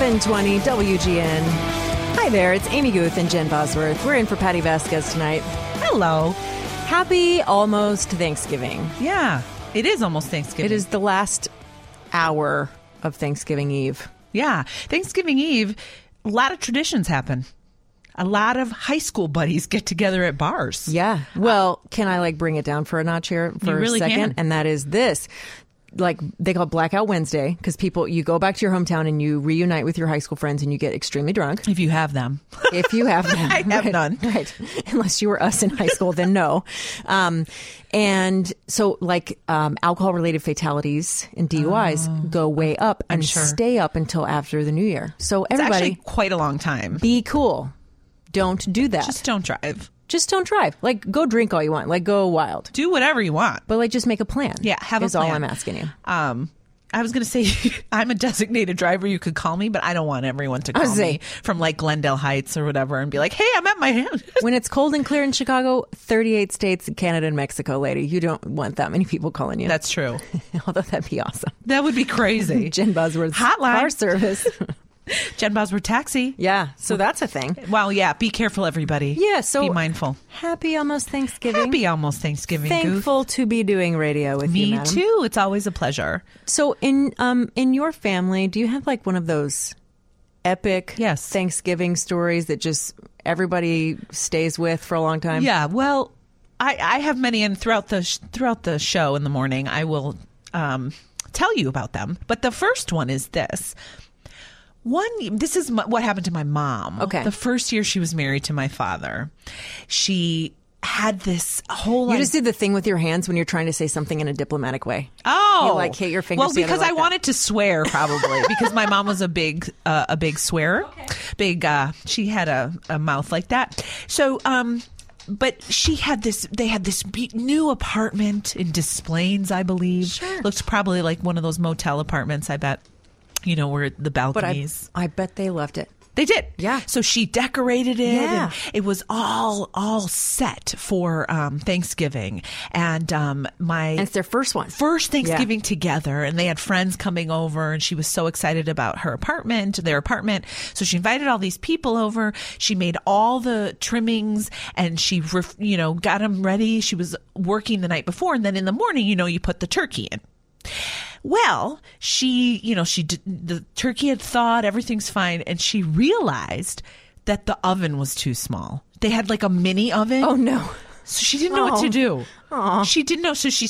720 WGN. Hi there, it's Amy Guth and Jen Bosworth. We're in for Patty Vasquez tonight. Hello. Happy almost Thanksgiving. Yeah, it is almost Thanksgiving. It is the last hour of Thanksgiving Eve. Yeah, Thanksgiving Eve, a lot of traditions happen. A lot of high school buddies get together at bars. Yeah. Well, can I bring it down for a notch here for really a second? can. And that is this. They call it Blackout Wednesday because you go back to your hometown and you reunite with your high school friends and you get extremely drunk. If you have them. If you have them. I have none. Right. Unless you were us in high school, then no. And so alcohol-related fatalities and DUIs go way up and stay up until after the new year. So everybody. It's actually quite a long time. Be cool. Don't do that. Just don't drive. Just don't drive. Go drink all you want. Go wild. Do whatever you want. But just make a plan. Yeah, have a plan. Is all I'm asking you. I was going to say, I'm a designated driver. You could call me, but I don't want everyone to call me from Glendale Heights or whatever and be like, hey, I'm at my house. When it's cold and clear in Chicago, 38 states, Canada and Mexico, lady. You don't want that many people calling you. That's true. Although that'd be awesome. That would be crazy. Jen Bosworth's hotline. Car service. Jen Bosworth Taxi. Yeah, so that's a thing. Well, yeah, be careful, everybody. Yeah, so be mindful. Happy almost Thanksgiving. Happy almost Thanksgiving. Thankful to be doing radio with you, Me too. It's always a pleasure. So in your family, do you have one of those epic Thanksgiving stories that just everybody stays with for a long time? Yeah, well, I have many, and throughout the show in the morning, I will tell you about them. But the first one is this. This is what happened to my mom. Okay. The first year she was married to my father, she had this whole... You just did the thing with your hands when you're trying to say something in a diplomatic way. Oh. You hit your fingers Well, because I wanted to swear, probably. Because my mom was a big swearer. Okay. She had a mouth like that. So... But they had this new apartment in Des Plaines, I believe. Sure. Looks probably like one of those motel apartments, I bet. Where the balconies. But I bet they loved it. They did. Yeah. So she decorated it. Yeah. And it was all set for Thanksgiving. And And it's their first one. First Thanksgiving together. And they had friends coming over. And she was so excited about their apartment. So she invited all these people over. She made all the trimmings. And she, got them ready. She was working the night before. And then in the morning, you put the turkey in. Well, she did, the turkey had thawed, everything's fine, and she realized that the oven was too small. They had a mini oven. Oh no. So she didn't know what to do. Aww. She didn't know. So she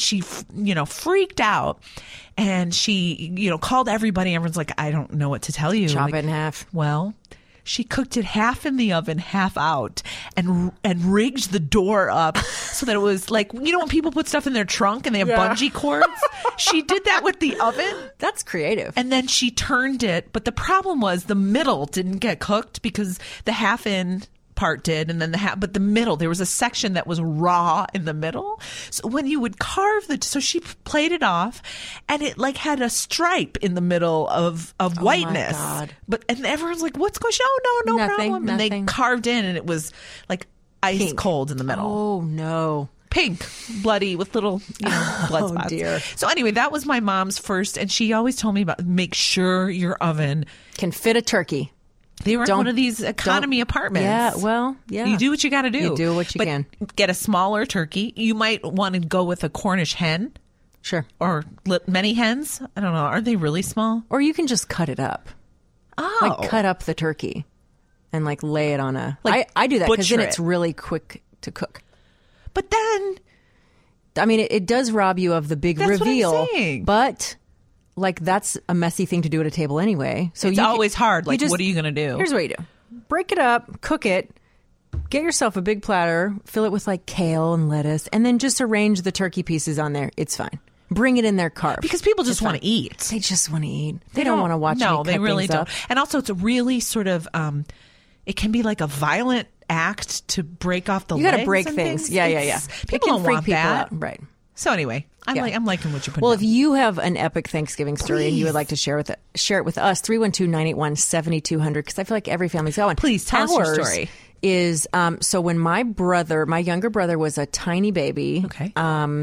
freaked out, and she, called everybody. Everyone's like, I don't know what to tell you. Chop it in half. Well, she cooked it half in the oven, half out, and rigged the door up so that it was when people put stuff in their trunk and they have bungee cords. She did that with the oven. That's creative. And then she turned it, but the problem was the middle didn't get cooked because the half in part did, and then but the middle, there was a section that was raw in the middle. So when you would carve so she played it off, and it had a stripe in the middle of whiteness. My God. And everyone's like, "What's going on?" Oh, no, Nothing, problem. And they carved in, and it was ice Pink. cold in the middle. Oh no. Pink, bloody, with little blood spots. Oh dear. So anyway, that was my mom's first, and she always told me about make sure your oven can fit a turkey. They were in one of these economy apartments. Yeah, well, yeah. You do what you got to do. You do what you can. Get a smaller turkey. You might want to go with a Cornish hen. Sure. Or many hens. I don't know. Are they really small? Or you can just cut it up. Oh. Cut up the turkey and lay it on a... I do that because then it's really quick to cook. But then... I mean, it does rob you of the big reveal. What I'm saying. But... that's a messy thing to do at a table anyway. So it's always hard. What are you going to do? Here's what you do. Break it up, cook it, get yourself a big platter, fill it with kale and lettuce, and then just arrange the turkey pieces on there. It's fine. Bring it in there carved. Because people just want to eat. They just want to eat. They don't want to watch No, me they cut really things don't. up. And also, it's a really sort of, it can be a violent act to break off the legs. You got to break things. Yeah. People don't freak want people that. out. Right. So anyway, I'm liking what you put. Well, if you have an epic Thanksgiving story and you would like to share it with us, 312-981-7200, because I feel like every family's got one. Please tell us your story. Is so when my younger brother was a tiny baby. Okay.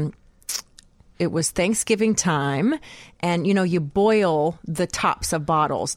It was Thanksgiving time, and you boil the tops of bottles to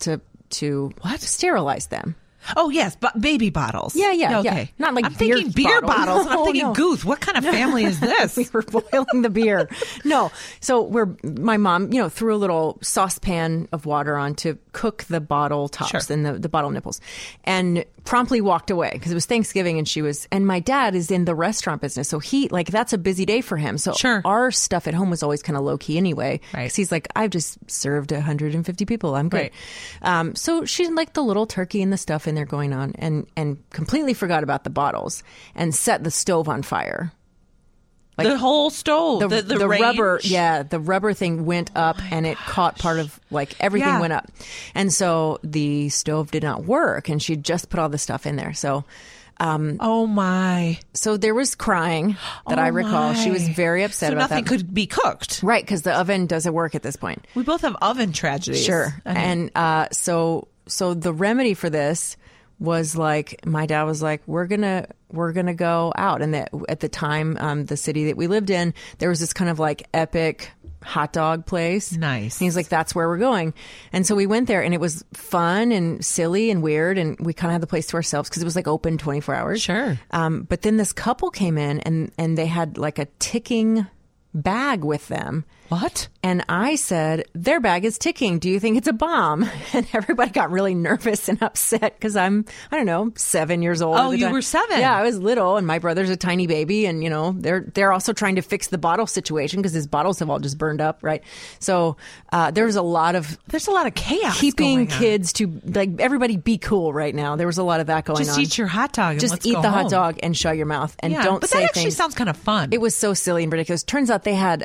to sterilize them. Oh, yes, but baby bottles. Yeah. Okay. Not like I'm thinking beer bottles. And I'm thinking, Goose, what kind of family is this? We were boiling the beer. No. So my mom, threw a little saucepan of water on to cook the bottle tops and the bottle nipples, and promptly walked away because it was Thanksgiving and my dad is in the restaurant business. So that's a busy day for him. So our stuff at home was always kind of low key anyway. Right. Because he's like, I've just served 150 people. I'm good. Right. So she's like the little turkey and the stuff in there going on and completely forgot about the bottles and set the stove on fire. Like the whole stove, the rubber, the rubber thing went up it caught part of everything went up. And so the stove did not work and she'd just put all the stuff in there. So, oh my. So there was crying that I recall. She was very upset about that. So nothing could be cooked. Right. Because the oven doesn't work at this point. We both have oven tragedies. Sure. And, so the remedy for this was my dad was like, we're gonna go out. And at the time, the city that we lived in, there was this kind of epic hot dog place. Nice. And he's like, that's where we're going. And so we went there and it was fun and silly and weird. And we kind of had the place to ourselves because it was open 24 hours. Sure. But then this couple came in and they had a ticking bag with them. What? And I said, their bag is ticking. Do you think it's a bomb? And everybody got really nervous and upset because I'm, 7 years old. Oh, you were 7? Yeah, I was little and my brother's a tiny baby and, they're also trying to fix the bottle situation because his bottles have all just burned up, right? So there's a lot of chaos keeping kids to, everybody be cool right now. There was a lot of that going on. Just eat your hot dog and just let's eat go the home. hot dog and shut your mouth and don't but say that actually things. Sounds kind of fun. It was so silly and ridiculous. Turns out they had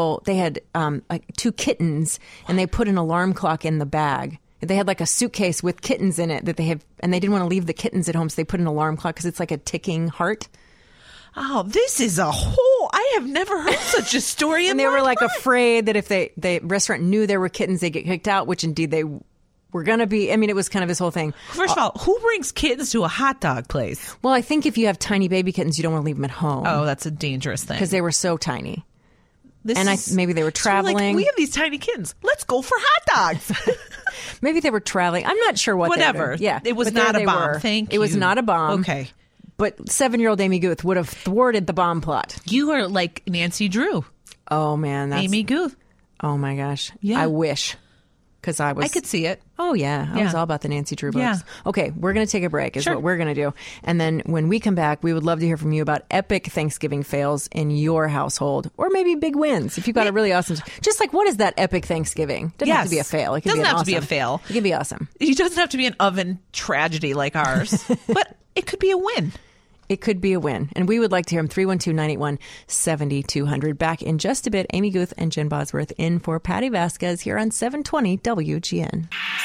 two kittens and they put an alarm clock in the bag. They had a suitcase with kittens in it and they didn't want to leave the kittens at home. So they put an alarm clock because it's a ticking heart. Oh, this is I have never heard such a story in and they my were life. afraid that if the restaurant knew there were kittens, they'd get kicked out, which indeed they were going to be. I mean, it was kind of this whole thing. First of all, who brings kittens to a hot dog place? Well, I think if you have tiny baby kittens, you don't want to leave them at home. Oh, that's a dangerous thing. Because they were so tiny. Maybe they were traveling. We have these tiny kittens. Let's go for hot dogs. Maybe they were traveling. I'm not sure what. Whatever. Yeah, it was not a bomb. Thank you. It was not a bomb. Okay. But 7-year-old Amy Guth would have thwarted the bomb plot. You are like Nancy Drew. Oh man, that's Amy Guth. Oh my gosh. Yeah. I wish. Because I could see it. Oh, yeah. I was all about the Nancy Drew books. Yeah. Okay, we're going to take a break is what we're going to do. And then when we come back, we would love to hear from you about epic Thanksgiving fails in your household or maybe big wins. If you've got a really awesome... Just what is that epic Thanksgiving? Doesn't have to be a fail. It doesn't have to be a fail. It can be awesome. It doesn't have to be an oven tragedy like ours. But it could be a win. It could be a win. And we would like to hear them. 312-981-7200. Back in just a bit, Amy Guth and Jen Bosworth in for Patty Vasquez here on 720 WGN.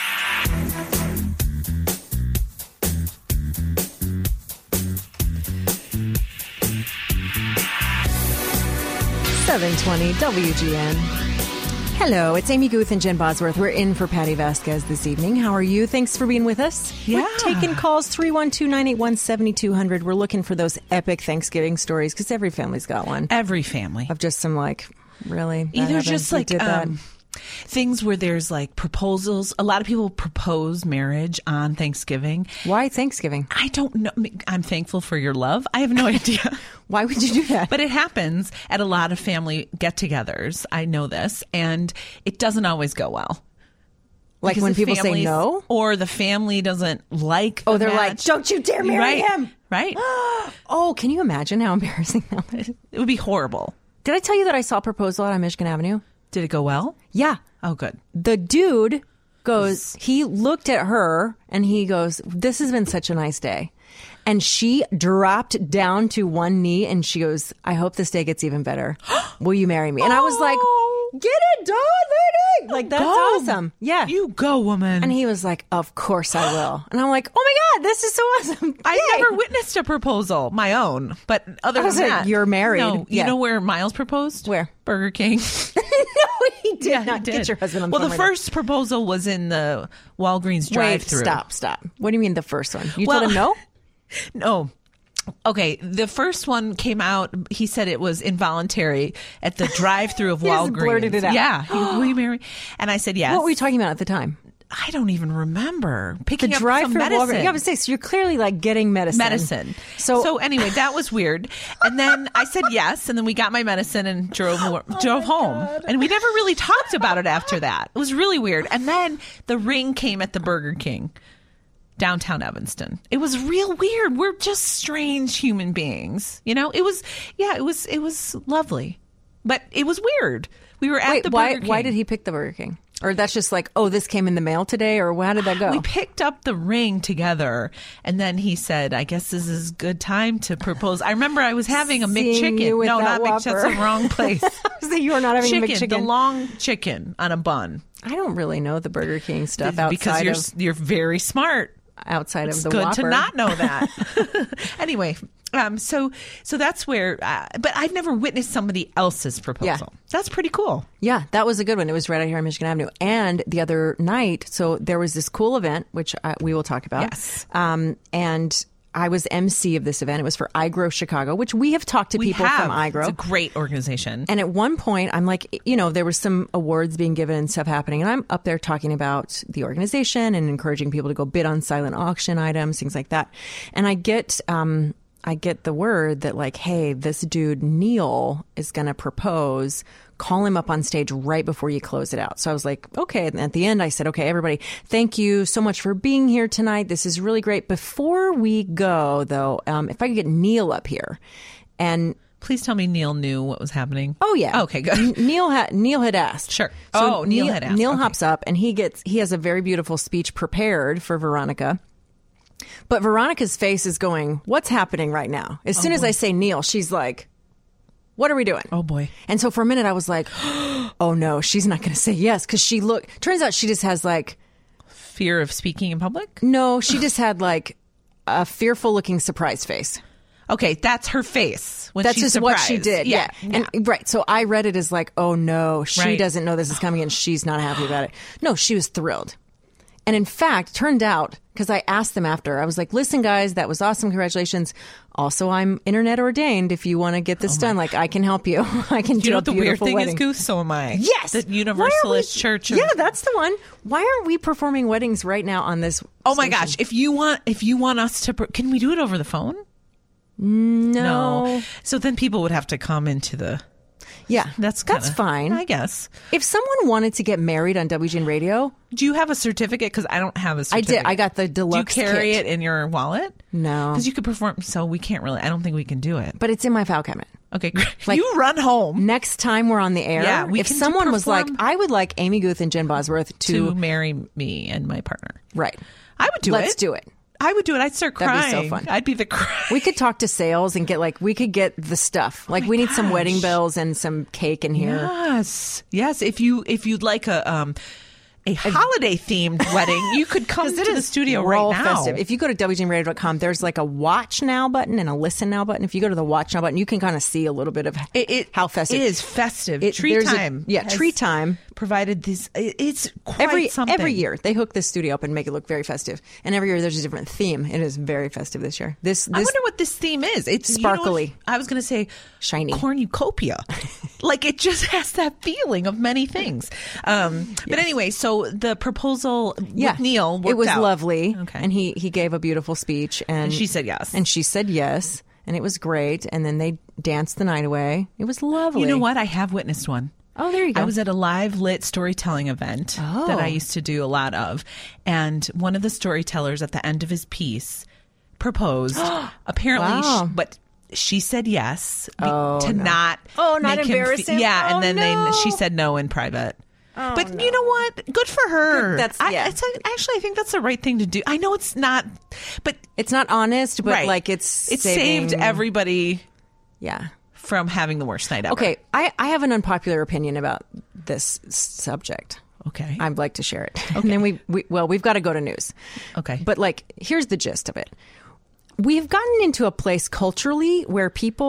.720 WGN. Hello, it's Amy Guth and Jen Bosworth. We're in for Patty Vasquez this evening. How are you? Thanks for being with us. Yeah. We're taking calls 312-981-7200. We're looking for those epic Thanksgiving stories because every family's got one. Every family. Of just some really? Either just things where there's proposals. A lot of people propose marriage on Thanksgiving. Why Thanksgiving? I don't know. I'm thankful for your love. I have no idea. Why would you do that? But it happens at a lot of family get-togethers. I know this. And it doesn't always go well. Like when people say no? Or the family doesn't like the they're match. like, don't you dare marry him. Right. Oh, can you imagine how embarrassing that would be? It would be horrible. Did I tell you that I saw a proposal out on Michigan Avenue? Did it go well? Yeah. Oh, good. The dude goes, he looked at her and he goes, this has been such a nice day. And she dropped down to one knee and she goes, I hope this day gets even better. Will you marry me? And I was like, get it done, lady. That's awesome. Yeah. You go, woman. And he was like, of course I will. And I'm like, oh my God, this is so awesome. I never witnessed a proposal, my own. But other than that. You're married. No, you know where Miles proposed? Where? Burger King. No, he did not. He did. Get your husband on the phone. phone. Well, the first proposal was in the Walgreens drive-thru. Stop. What do you mean the first one? You told him no? No. Okay, the first one came out. He said it was involuntary at the drive-thru of Walgreens. He just blurted it out. Yeah, will you marry? And I said yes. What were you talking about at the time? I don't even remember picking The up drive some through medicine. Walgreens. Yeah, I would say, so you're clearly like getting medicine. So anyway, that was weird. And then I said yes, and then we got my medicine and drove home. God. And we never really talked about it after that. It was really weird. And then the ring came at the Burger King, downtown Evanston. It was real weird. We're just strange human beings. You know, it was lovely, but it was weird. We were at the Burger King. Why did he pick the Burger King? Or that's just like, oh, this came in the mail today? Or how did that go? We picked up the ring together, and then he said, I guess this is a good time to propose. I remember I was having a Seeing you McChicken. with No, that not McChicken. That's Whopper. the wrong place. So you were not having a McChicken. The long chicken on a bun. I don't really know the Burger King stuff Because you're very smart. outside It's of the good Whopper. to not know that. Anyway, so that's where, but I've never witnessed somebody else's proposal. Yeah. That's pretty cool. Yeah, that was a good one. It was right out here on Michigan Avenue. And the other night, so there was this cool event, which we will talk about. Yes. And I was MC of this event. It was for iGrow Chicago, which we have talked to people from iGrow. It's a great organization. And at one point, I'm like, you know, there was some awards being given and stuff happening. And I'm up there talking about the organization and encouraging people to go bid on silent auction items, things like that. And I get the word that like, hey, this dude, Neil, is going to propose. Call him up on stage right before you close it out. So I was like, okay. And at the end, I said, okay, everybody, thank you so much for being here tonight. This is really great. Before we go, though, if I could get Neil up here. And please tell me Neil knew what was happening. oh, yeah. Okay, good. Neil had asked. Sure. So Neil had asked. Neil Okay. hops up and he has a very beautiful speech prepared for Veronica. But Veronica's face is going, what's happening right now? As soon as I say Neil, she's like, what are we doing? Oh, boy. And so for a minute I was like, oh no, she's not going to say yes. Because turns out she just has like, Fear of speaking in public? no, she just had like a fearful looking surprise face. Okay, that's her face when That's she's just what she surprised. did. Yeah. And right. So I read it as like, oh no, she Right. doesn't know this is coming and she's not happy about it. No, she was thrilled. And in fact, turned out, because I asked them after, I was like, listen, guys, that was awesome. Congratulations. Also, I'm internet ordained. If you want to get this done, like I can help you. I can You do know a what the weird beautiful thing wedding. is, Goose? So am I. Yes. The Why aren't Universalist we- Church of... Yeah, that's the one. Why aren't we performing weddings right now on this? Oh my station? gosh! If you want us to, can we do it over the phone? No. So then people would have to come into the. Yeah, That's fine. I guess. If someone wanted to get married on WGN Radio, Do you have a certificate? Because I don't have a I certificate. did. I got the deluxe. Do you carry kit. it in your wallet? No, Because you could perform. So we can't really. I don't think we can do it. but it's in my file cabinet. Okay, great. Like- You run home Next time we're on the air, Yeah, we if can someone was like, perform- I would like Amy Guth and Jen Bosworth to marry me and my partner. right. I would do it. Let's do it. I would do it. I'd start That'd crying. be so fun. I'd be the cry. We could talk to sales and we could get the stuff. Like we need some wedding gosh. bells and some cake in here. Yes. If you'd like a holiday themed wedding, you could come to the studio We're right all now. festive. If you go to WGNradio.com, there's like a watch now button and a listen now button. If you go to the watch now button, you can kind of see a little bit of how festive it is. Festive. There's Tree Time. Provided this. It's quite something. Every year they hook this studio up and make it look very festive. And every year there's a different theme. It is very festive this year. This I wonder what this theme is. It's sparkly. I was going to say Shiny. cornucopia. Like it just has that feeling of many things. But anyway, so the proposal with Neil worked it was out. lovely. Okay. And he gave a beautiful speech and she said yes. And she said yes. And it was great. And then they danced the night away. It was lovely. You know what? I have witnessed one. Oh, there you go. I was at a live lit storytelling event that I used to do a lot of. And one of the storytellers at the end of his piece proposed. Apparently, Wow. but she said yes Oh, to no. not Oh, not make him embarrass him? Yeah, Oh, and then no. she said no in private. Oh, but you know what? Good for her. Good, that's- yeah. Actually, I think that's the right thing to do. I know it's not, but It's not honest, but right. like it saved everybody Yeah. from having the worst night ever. Okay. I have an unpopular opinion about this subject. Okay. I'd like to share it. And then we've got to go to news. Okay. But like, here's the gist of it. We've gotten into a place culturally where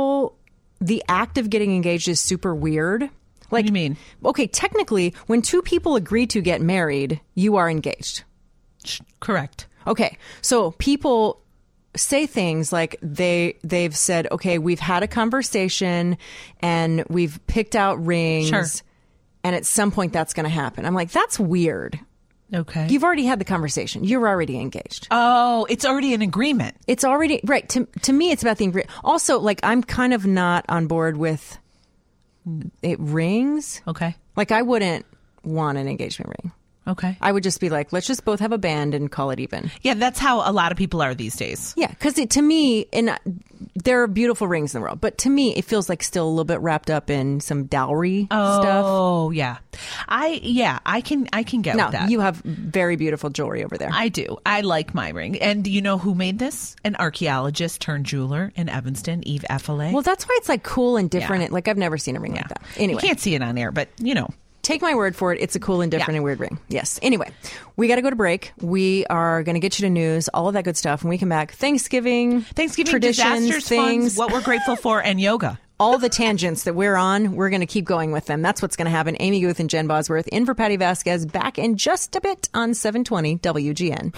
the act of getting engaged is super weird. Like, What do you mean? Okay, technically, when two people agree to get married, you are engaged. Correct. Okay, so people say things like they've said, okay, we've had a conversation and we've picked out rings, Sure. and at some point that's going to happen. I'm like, that's weird. Okay. You've already had the conversation. You're already engaged. Oh, it's already an agreement. It's already, right. To me, it's about the agreement. Also, like, I'm kind of not on board with it rings. Okay. Like, I wouldn't want an engagement ring. Okay. I would just be like, let's just both have a band and call it even. Yeah, that's how a lot of people are these days. Yeah, because to me, and there are beautiful rings in the world, but to me, it feels like still a little bit wrapped up in some dowry stuff. Oh, yeah. I can get Now, with that. you have very beautiful jewelry over there. I do. I like my ring. And do you know who made this? An archaeologist turned jeweler in Evanston, Eve Effele. Well, that's why it's like cool and different. Yeah. Like, I've never seen a ring like that. Anyway. You can't see it on air, but you know. Take my word for it. It's a cool and different and weird ring. Yes. Anyway, we got to go to break. We are going to get you to news, all of that good stuff. When we come back, Thanksgiving traditions, disasters, things, funds, what we're grateful for, and yoga. all the tangents that we're on, we're going to keep going with them. That's what's going to happen. Amy Guth and Jen Bosworth in for Patty Vasquez, back in just a bit on 720 WGN.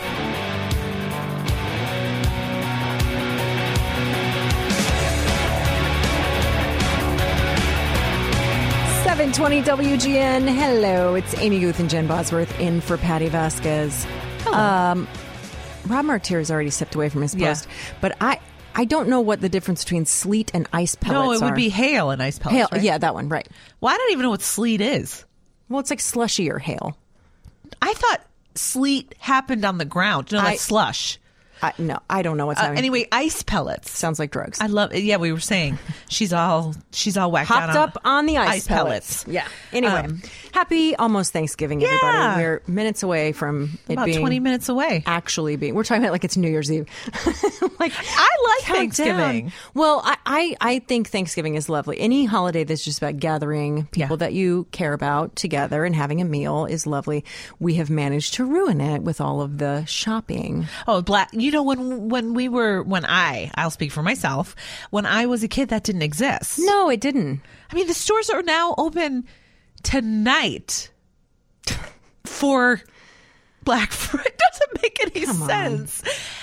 720 WGN. Hello, it's Amy Guth and Jen Bosworth in for Patty Vasquez. Hello. Rob Martier's already stepped away from his post, but I don't know what the difference between sleet and ice pellets are. No, it would be hail and ice pellets. Hail, right? yeah, that one, right. Well, I don't even know what sleet is. Well, it's like slushy or hail. I thought sleet happened on the ground. No, that's slush. No, I don't know what's happening. Anyway, ice pellets. Sounds like drugs. I love it. Yeah, we were saying she's all whacked Hopped out up on the ice pellets. Yeah. Anyway, happy almost Thanksgiving, everybody. Yeah. We're minutes away from it about being 20 minutes away. Actually being. We're talking about like it's New Year's Eve. Like I like Thanksgiving. Well, I think Thanksgiving is lovely. Any holiday that's just about gathering people that you care about together and having a meal is lovely. We have managed to ruin it with all of the shopping. Oh, you know, I'll speak for myself. When I was a kid, that didn't exist. No, it didn't. I mean, the stores are now open tonight for Black Friday. It doesn't make any sense.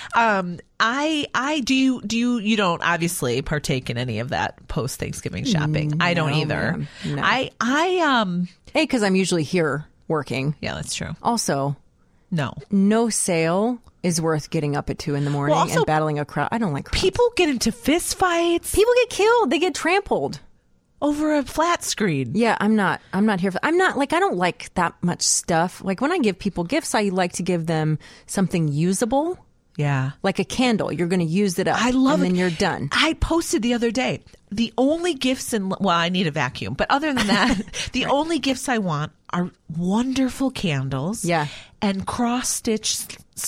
You don't obviously partake in any of that post Thanksgiving shopping. I don't either. No. A, because I'm usually here working. Yeah, that's true. Also, no sale is worth getting up at 2 a.m. and battling a crowd. I don't like crowds. People get into fist fights. People get killed. They get trampled over a flat screen. Yeah, I'm not here for. I don't like that much stuff. Like when I give people gifts, I like to give them something usable. Yeah. Like a candle. You're going to use it up. I love it. And then you're done. I posted the other day, the only gifts I need a vacuum. But other than that, the only gifts I want are wonderful candles. Yeah. And cross-stitch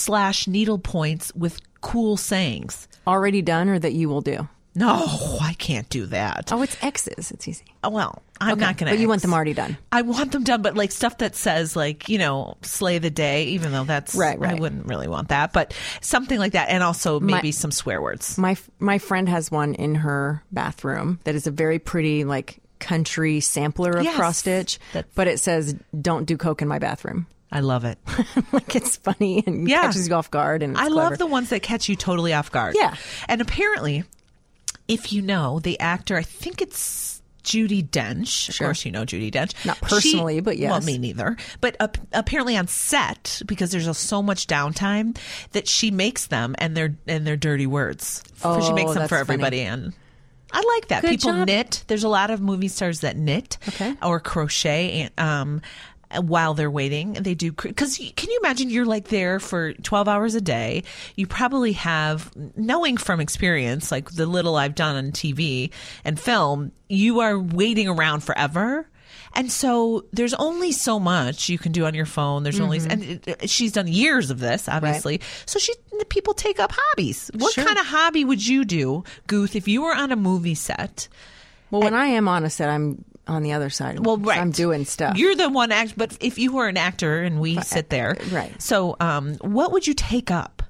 / needle points with cool sayings. Already done or that you will do? No, I can't do that. Oh, it's X's. It's easy. Well, I'm not going to. But you want them already done. I want them done, but like stuff that says like, slay the day, even though that's right. I wouldn't really want that, but something like that. And also maybe some swear words. My friend has one in her bathroom that is a very pretty like country sampler of cross stitch, but it says, "Don't do coke in my bathroom." I love it. Like it's funny and catches you off guard. And I love the ones that catch you totally off guard. Yeah. And apparently, if you know the actor, I think it's Judi Dench. Sure. Of course, you know Judi Dench. Not personally, but yes. Well, me neither. But apparently on set, because there's so much downtime, that she makes them and they're dirty words. She makes them for everybody. Funny. And I like that. Good People job. Knit. There's a lot of movie stars that knit or crochet and while they're waiting. They do, because can you imagine you're like there for 12 hours a day. You probably have, knowing from experience, like the little I've done on TV and film, you are waiting around forever. And so there's only so much you can do on your phone. There's only, and she's done years of this, obviously. Right. So people take up hobbies. What kind of hobby would you do, Guth, if you were on a movie set? Well, when I am on a set, I'm on the other side. Well, right. So I'm doing stuff. You're the one but if you were an actor and we sit there. Right. So what would you take up?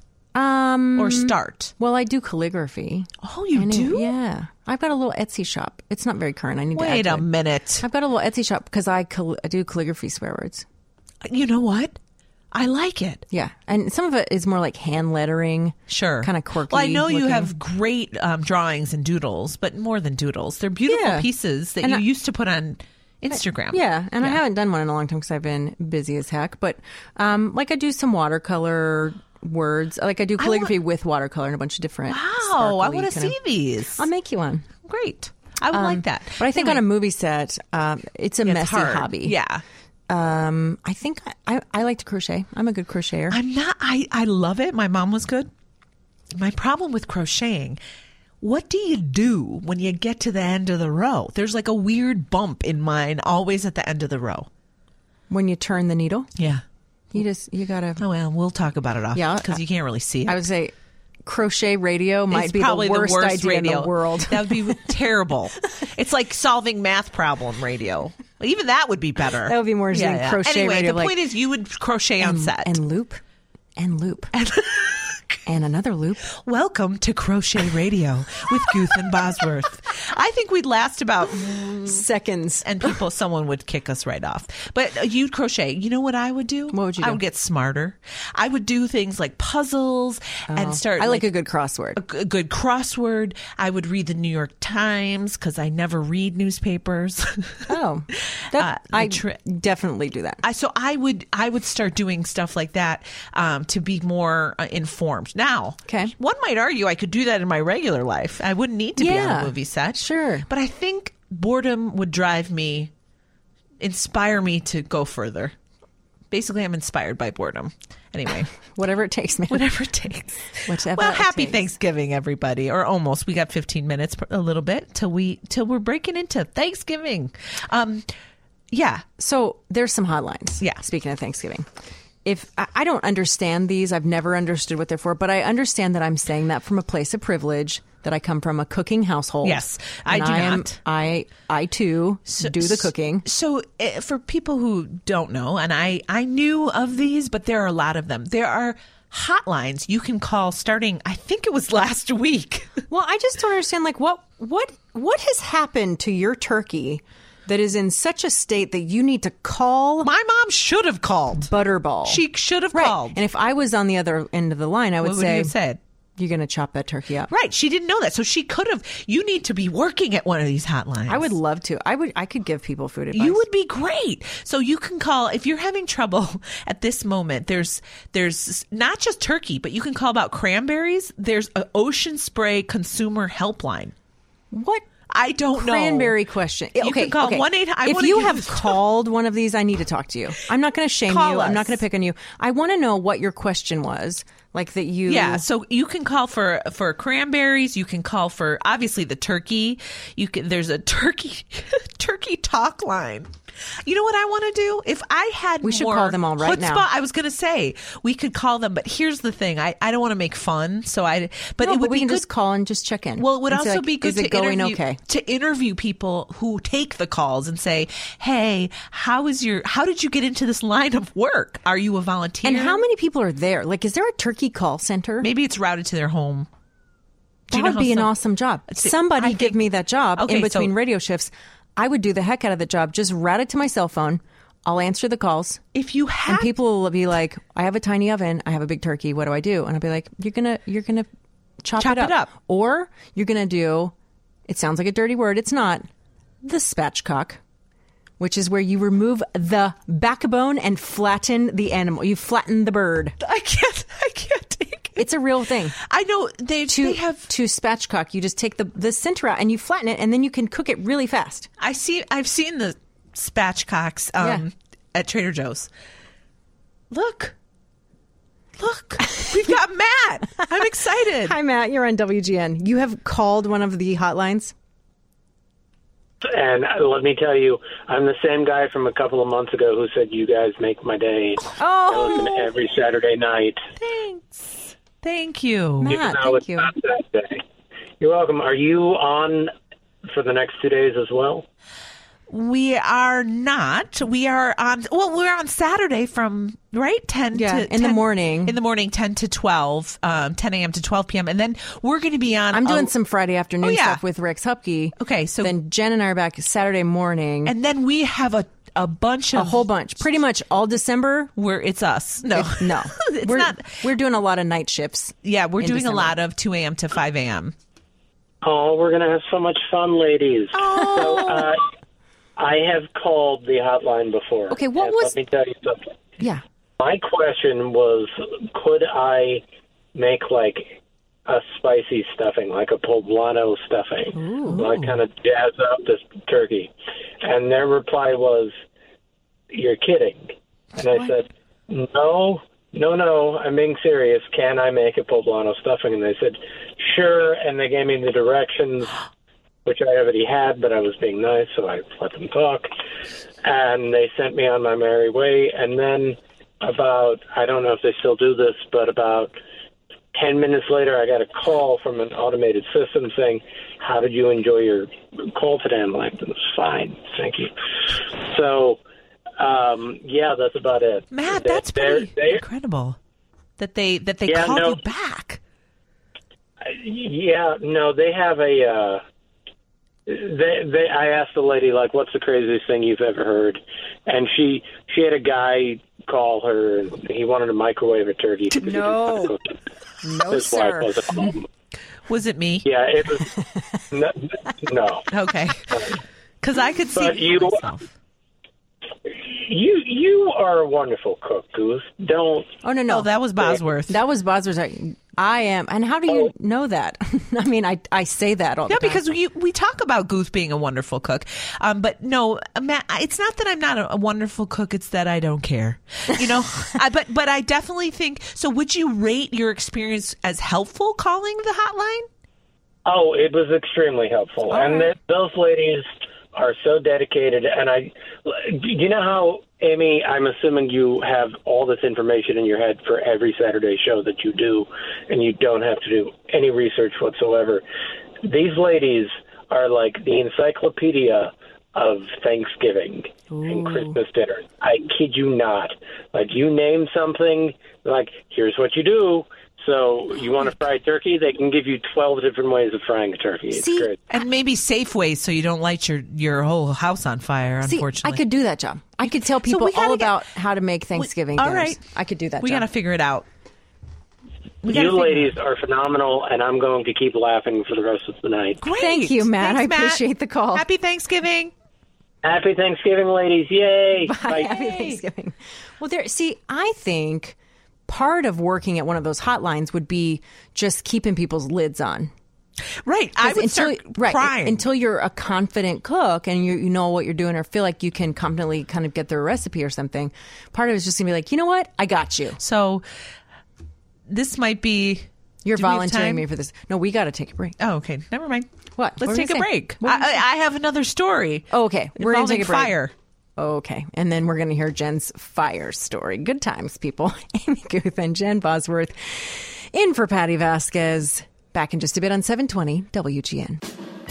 Or start? Well, I do calligraphy. Oh, you do? Yeah. I've got a little Etsy shop. It's not very current. I need to add Wait to a it. minute. I've got a little Etsy shop because I do calligraphy swear words. You know what? I like it. Yeah. And some of it is more like hand lettering. Sure. Kind of quirky. Well, I know you looking. have great drawings and doodles, but more than doodles. They're beautiful pieces that you used to put on Instagram. Yeah, and I haven't done one in a long time because I've been busy as heck. But like I do some watercolor words. Like I do calligraphy with watercolor and a bunch of different. Wow, I want to see these. I'll make you one. Great. I would like that. But I think on a movie set, it's a messy hobby. Yeah. I think I like to crochet. I'm a good crocheter. I'm not. I love it. My mom was good. My problem with crocheting, what do you do when you get to the end of the row? There's like a weird bump in mine always at the end of the row. When you turn the needle? Yeah. You gotta. Oh, well, we'll talk about it off. Yeah. Because you can't really see it. I would say crochet radio might be probably the worst idea radio in the world. That would be terrible. It's like solving math problem radio. Even that would be better. That would be more interesting. Crochet anyway, radio. The point is you would crochet on set. And loop. And another loop. Welcome to Crochet Radio with Guth and Bosworth. I think we'd last about seconds, and someone would kick us right off. But you'd crochet. You know what I would do? What would you do? I would get smarter. I would do things like puzzles and start. I like a good crossword. A good crossword. I would read the New York Times because I never read newspapers. Oh, I definitely do that. So I would start doing stuff like that to be more informed. Now, one might argue I could do that in my regular life. I wouldn't need to be on a movie set. Sure. But I think boredom would inspire me to go further. Basically, I'm inspired by boredom. Anyway. Whatever it takes, man. Whatever it takes. Well, happy Thanksgiving, everybody. Or almost. We got 15 minutes, a little bit, till we're breaking into Thanksgiving. Yeah. So there's some hotlines. Yeah. Speaking of Thanksgiving. If I don't understand these, I've never understood what they're for, but I understand that I'm saying that from a place of privilege, that I come from a cooking household. Yes, I do not. I too do the cooking. So for people who don't know, and I knew of these, but there are a lot of them. There are hotlines you can call starting, I think it was last week. Well, I just don't understand, like, what has happened to your turkey that is in such a state that you need to call? My mom should have called. Butterball. She should have called. And if I was on the other end of the line, I would say, what would you have said? You're going to chop that turkey up. Right. She didn't know that. So she could have. You need to be working at one of these hotlines. I would love to. I could give people food advice. You would be great. So you can call, if you're having trouble at this moment, there's not just turkey, but you can call about cranberries. There's an Ocean Spray consumer helpline. What? I don't know. Cranberry question. You can call 1-800. If you have called one of these, I need to talk to you. I'm not going to shame you. I'm not going to pick on you. I want to know what your question was. Like that you... Yeah, so you can call for cranberries. You can call for, obviously, the turkey. There's a turkey talk line. You know what I want to do? If I had we should call them all right now. I was going to say we could call them, but here's the thing: I don't want to make fun, so it would be good. Good. Just call and just check in. Well, it would also be good to interview people who take the calls and say, "Hey, how did you get into this line of work? Are you a volunteer? And how many people are there? Like, is there a turkey call center? Maybe it's routed to their home." That would be an awesome job. Somebody give me that job in between radio shifts. I would do the heck out of the job. Just route it to my cell phone. I'll answer the calls. If you have, and people will be like, "I have a tiny oven. I have a big turkey. What do I do?" And I'll be like, "You're gonna chop it up, or you're gonna do." It sounds like a dirty word. It's not. The spatchcock, which is where you remove the backbone and flatten the animal. You flatten the bird. I can't take it. It's a real thing. I know they have to spatchcock. You just take the center out and you flatten it, and then you can cook it really fast. I've seen the spatchcocks at Trader Joe's. Look, we've got Matt. I'm excited. Hi, Matt. You're on WGN. You have called one of the hotlines. And let me tell you, I'm the same guy from a couple of months ago who said, "You guys make my day." I listen every Saturday night. Thanks. Thank you. Matt, thank you. Not that day. You're welcome. Are you on for the next 2 days as well? We are not. We are on. Well, we're on Saturday from 10 to in the morning. In the morning, 10 to 12, 10 a.m. to 12 p.m. And then we're going to be on. I'm doing some Friday afternoon stuff with Rex Hupke. Okay, so then Jen and I are back Saturday morning, and then we have a whole bunch, pretty much all December. Where it's us. No, it's not. We're doing a lot of night shifts. Yeah, we're doing a lot of 2 a.m. to 5 a.m. Oh, we're gonna have so much fun, ladies. Oh. So, I have called the hotline before. Okay, what was... Let me tell you something. Yeah. My question was, could I make, like, a spicy stuffing, like a poblano stuffing, like kind of jazz up this turkey? And their reply was, you're kidding. And I said, no, I'm being serious. Can I make a poblano stuffing? And they said, sure. And they gave me the directions, which I already had, but I was being nice, so I let them talk. And they sent me on my merry way. And then about, I don't know if they still do this, but about 10 minutes later, I got a call from an automated system saying, how did you enjoy your call today? I'm like, it was fine. Thank you. So, yeah, that's about it. Matt, that's pretty incredible that they called you back. Yeah, no, they have a, I asked the lady, like, what's the craziest thing you've ever heard? And she had a guy call her, and he wanted to microwave a turkey. No, sir. Was it me? Yeah, it was. No. Okay. Because I could see myself. You are a wonderful cook, Goose. Don't. Oh, no. Oh, that was Bosworth. That was Bosworth. I am. And how do you know that? I mean, I say that all the time. Yeah, because we talk about Goose being a wonderful cook. But no, Matt, it's not that I'm not a wonderful cook. It's that I don't care. You know? But I definitely think, so would you rate your experience as helpful calling the hotline? Oh, it was extremely helpful. And those ladies are so dedicated. And you know how, Amy, I'm assuming you have all this information in your head for every Saturday show that you do, and you don't have to do any research whatsoever. These ladies are like the encyclopedia of Thanksgiving and Christmas dinner. I kid you not. Like, you name something, like, here's what you do. So you want a fried turkey? They can give you 12 different ways of frying a turkey. It's great. And maybe safe ways so you don't light your whole house on fire, unfortunately. I could do that job. I could tell people all about how to make Thanksgiving dinners. All right. I could do that We got to figure it out. You ladies are phenomenal, and I'm going to keep laughing for the rest of the night. Great. Thank you, Matt. Thanks, I appreciate the call. Happy Thanksgiving. Happy Thanksgiving, ladies. Yay. Bye. Happy Thanksgiving. Well, I think part of working at one of those hotlines would be just keeping people's lids on. Right. I would start crying. Until you're a confident cook and you know what you're doing or feel like you can confidently kind of get their recipe or something. Part of it is just going to be like, you know what? I got you. So this might be... You're volunteering me for this. No, we got to take a break. Oh, okay. Never mind. What? Let's take a break. I have another story. Oh, okay. We're going to take a break. Fire. Okay. And then we're going to hear Jen's fire story. Good times, people. Amy Guth and Jen Bosworth in for Patty Vasquez. Back in just a bit on 720 WGN.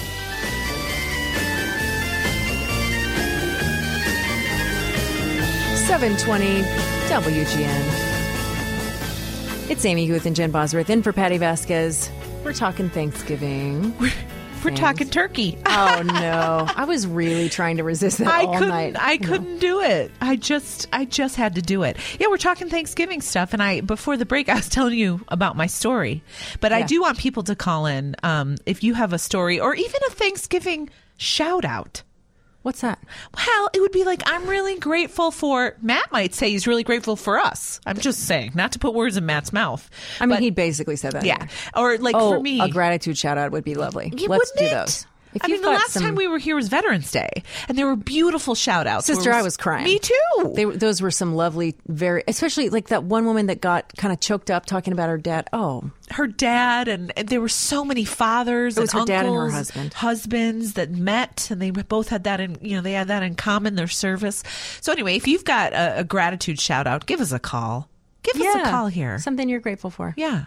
.720 WGN. It's Amy Guth and Jen Bosworth in for Patty Vasquez. We're talking Thanksgiving. We're talking turkey. Oh, no. I was really trying to resist that all night. I couldn't do it. I just had to do it. Yeah, we're talking Thanksgiving stuff. And before the break, I was telling you about my story. But I do want people to call in if you have a story or even a Thanksgiving shout out. What's that? Well, it would be like, I'm really grateful for, Matt might say he's really grateful for us. I'm just saying, not to put words in Matt's mouth. I mean, he basically said that. Yeah. Anyway. Or like for me. A gratitude shout out would be lovely. Let's do those. I mean, the last time we were here was Veterans Day, and there were beautiful shout-outs. Sister, I was crying. Me too. Those were some lovely, especially like that one woman that got kind of choked up talking about her dad. Oh. Her dad, and there were so many fathers and uncles, dad and her husband. Husbands that met, and they both had that they had that in common, their service. So anyway, if you've got a gratitude shout-out, give us a call. Give us a call here. Something you're grateful for. Yeah.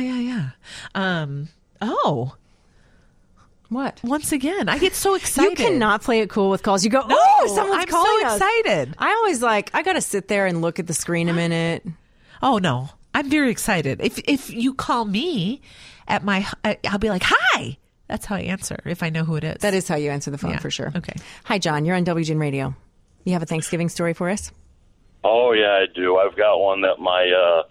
What? Once again, I get so excited. You cannot play it cool with calls. You go, someone's calling us. I'm so excited. I always I got to sit there and look at the screen a minute. Oh, no. I'm very excited. If you call me at I'll be like, hi. That's how I answer if I know who it is. That is how you answer the phone for sure. Okay. Hi, John. You're on WGN Radio. You have a Thanksgiving story for us? Oh, yeah, I do. I've got one that my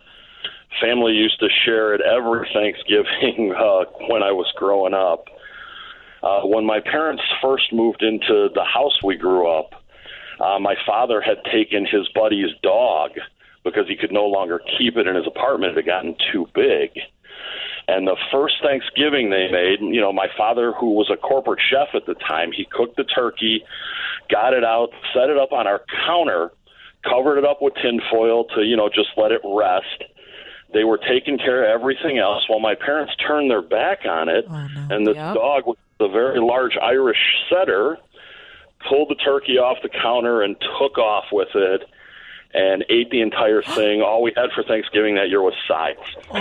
family used to share at every Thanksgiving when I was growing up. When my parents first moved into the house we grew up, my father had taken his buddy's dog because he could no longer keep it in his apartment. It had gotten too big. And the first Thanksgiving they made, my father, who was a corporate chef at the time, he cooked the turkey, got it out, set it up on our counter, covered it up with tinfoil to, just let it rest. They were taking care of everything else while my parents turned their back on it. Oh, no. And the dog, with a very large Irish setter, pulled the turkey off the counter and took off with it and ate the entire thing. All we had for Thanksgiving that year was sides.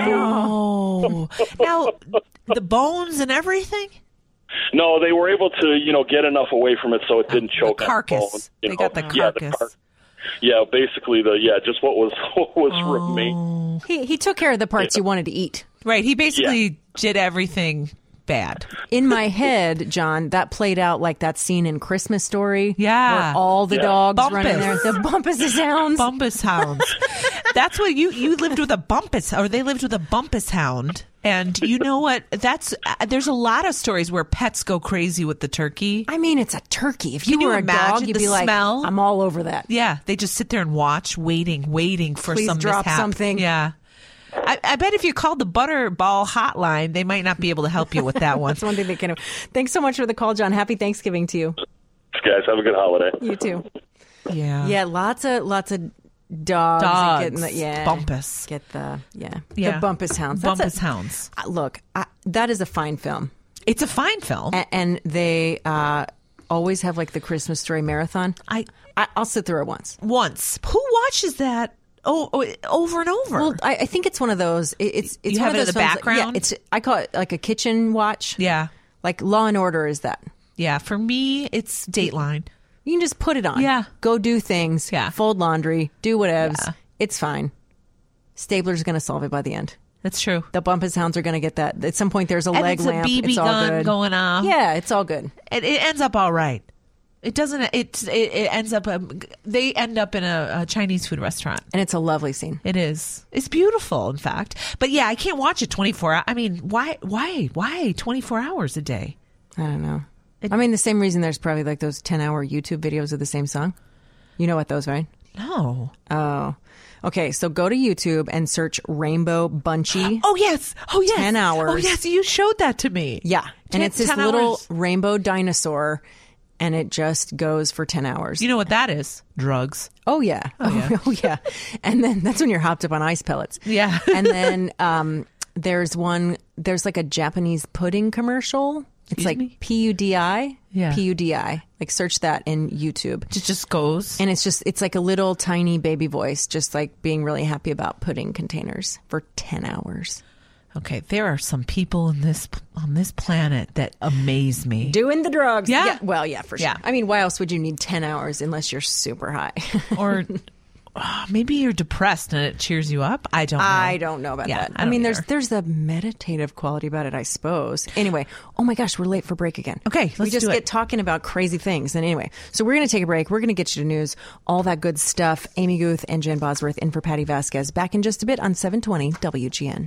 Oh. Now, the bones and everything? No, they were able to, get enough away from it so it didn't choke the carcass. on the bone. They got the carcass. Basically just what was remaining. He took care of the parts you wanted to eat. Right. He basically did everything bad. In my head, John, that played out like that scene in Christmas Story. Yeah. Where all the dogs Bumpus. running there. The Bumpus hounds. Bumpus hounds. That's what you lived with a Bumpus, or they lived with a Bumpus hound. And you know what? There's a lot of stories where pets go crazy with the turkey. I mean, it's a turkey. If Can you you were a dog, imagine you'd the be like, smell? I'm all over that. Yeah, they just sit there and watch, waiting for Please some drop mishap. something. Yeah. I bet if you called the Butterball hotline, they might not be able to help you with that one. That's one thing they can do. Thanks so much for the call, John. Happy Thanksgiving to you. Guys, have a good holiday. You too. Yeah. Yeah, lots of dogs. Dogs. Getting Bumpus. Get the Yeah. Bumpus hounds. Bumpus hounds. Look, that is a fine film. It's a fine film. And they always have like the Christmas Story marathon. I'll sit through it once. Who watches that? Over and over. Well, I think it's one of those. It's You one have of it those in the films background? I call it like a kitchen watch. Yeah. Like Law and Order is that. Yeah. For me, it's Dateline. You can just put it on. Yeah. Go do things. Yeah. Fold laundry. Do whatevs. Yeah. It's fine. Stabler's going to solve it by the end. That's true. The Bumpus hounds are going to get that. At some point, there's a And leg it's lamp. a BB it's all gun good. going off. Yeah, it's all good. It ends up all right. It doesn't. It ends up. They end up in a Chinese food restaurant, And it's a lovely scene. It is. It's beautiful, in fact. But yeah, I can't watch it 24 hours. I mean, why 24 hours a day? I don't know. The same reason there's probably like those 10-hour YouTube videos of the same song. You know what those, right? No. Oh. Okay, so go to YouTube and search Rainbow Bunchy. Oh, yes. 10 hours. Oh, yes. You showed that to me. Yeah. And it's this 10 little hours. rainbow dinosaur, and it just goes for 10 hours. You know what that is? Drugs. Oh, yeah. Oh, yeah. And then that's when you're hopped up on ice pellets. Yeah. And then there's like a Japanese pudding commercial. It's like me? PUDI. Yeah. PUDI. Like search that in YouTube. It just goes. And it's like a little tiny baby voice, just like being really happy about pudding containers for 10 hours. Okay, there are some people on this planet that amaze me. Doing the drugs. Yeah. Well, yeah, for sure. Yeah. I mean, why else would you need 10 hours unless you're super high? Or maybe you're depressed and it cheers you up. I don't know. I don't know about that. I don't either. there's the meditative quality about it, I suppose. Anyway, oh my gosh, we're late for break again. Okay, we let's just do it. get talking about crazy things. And anyway, so we're going to take a break. We're going to get you to news, all that good stuff. Amy Guth and Jen Bosworth in for Patty Vasquez. Back in just a bit on 720 WGN.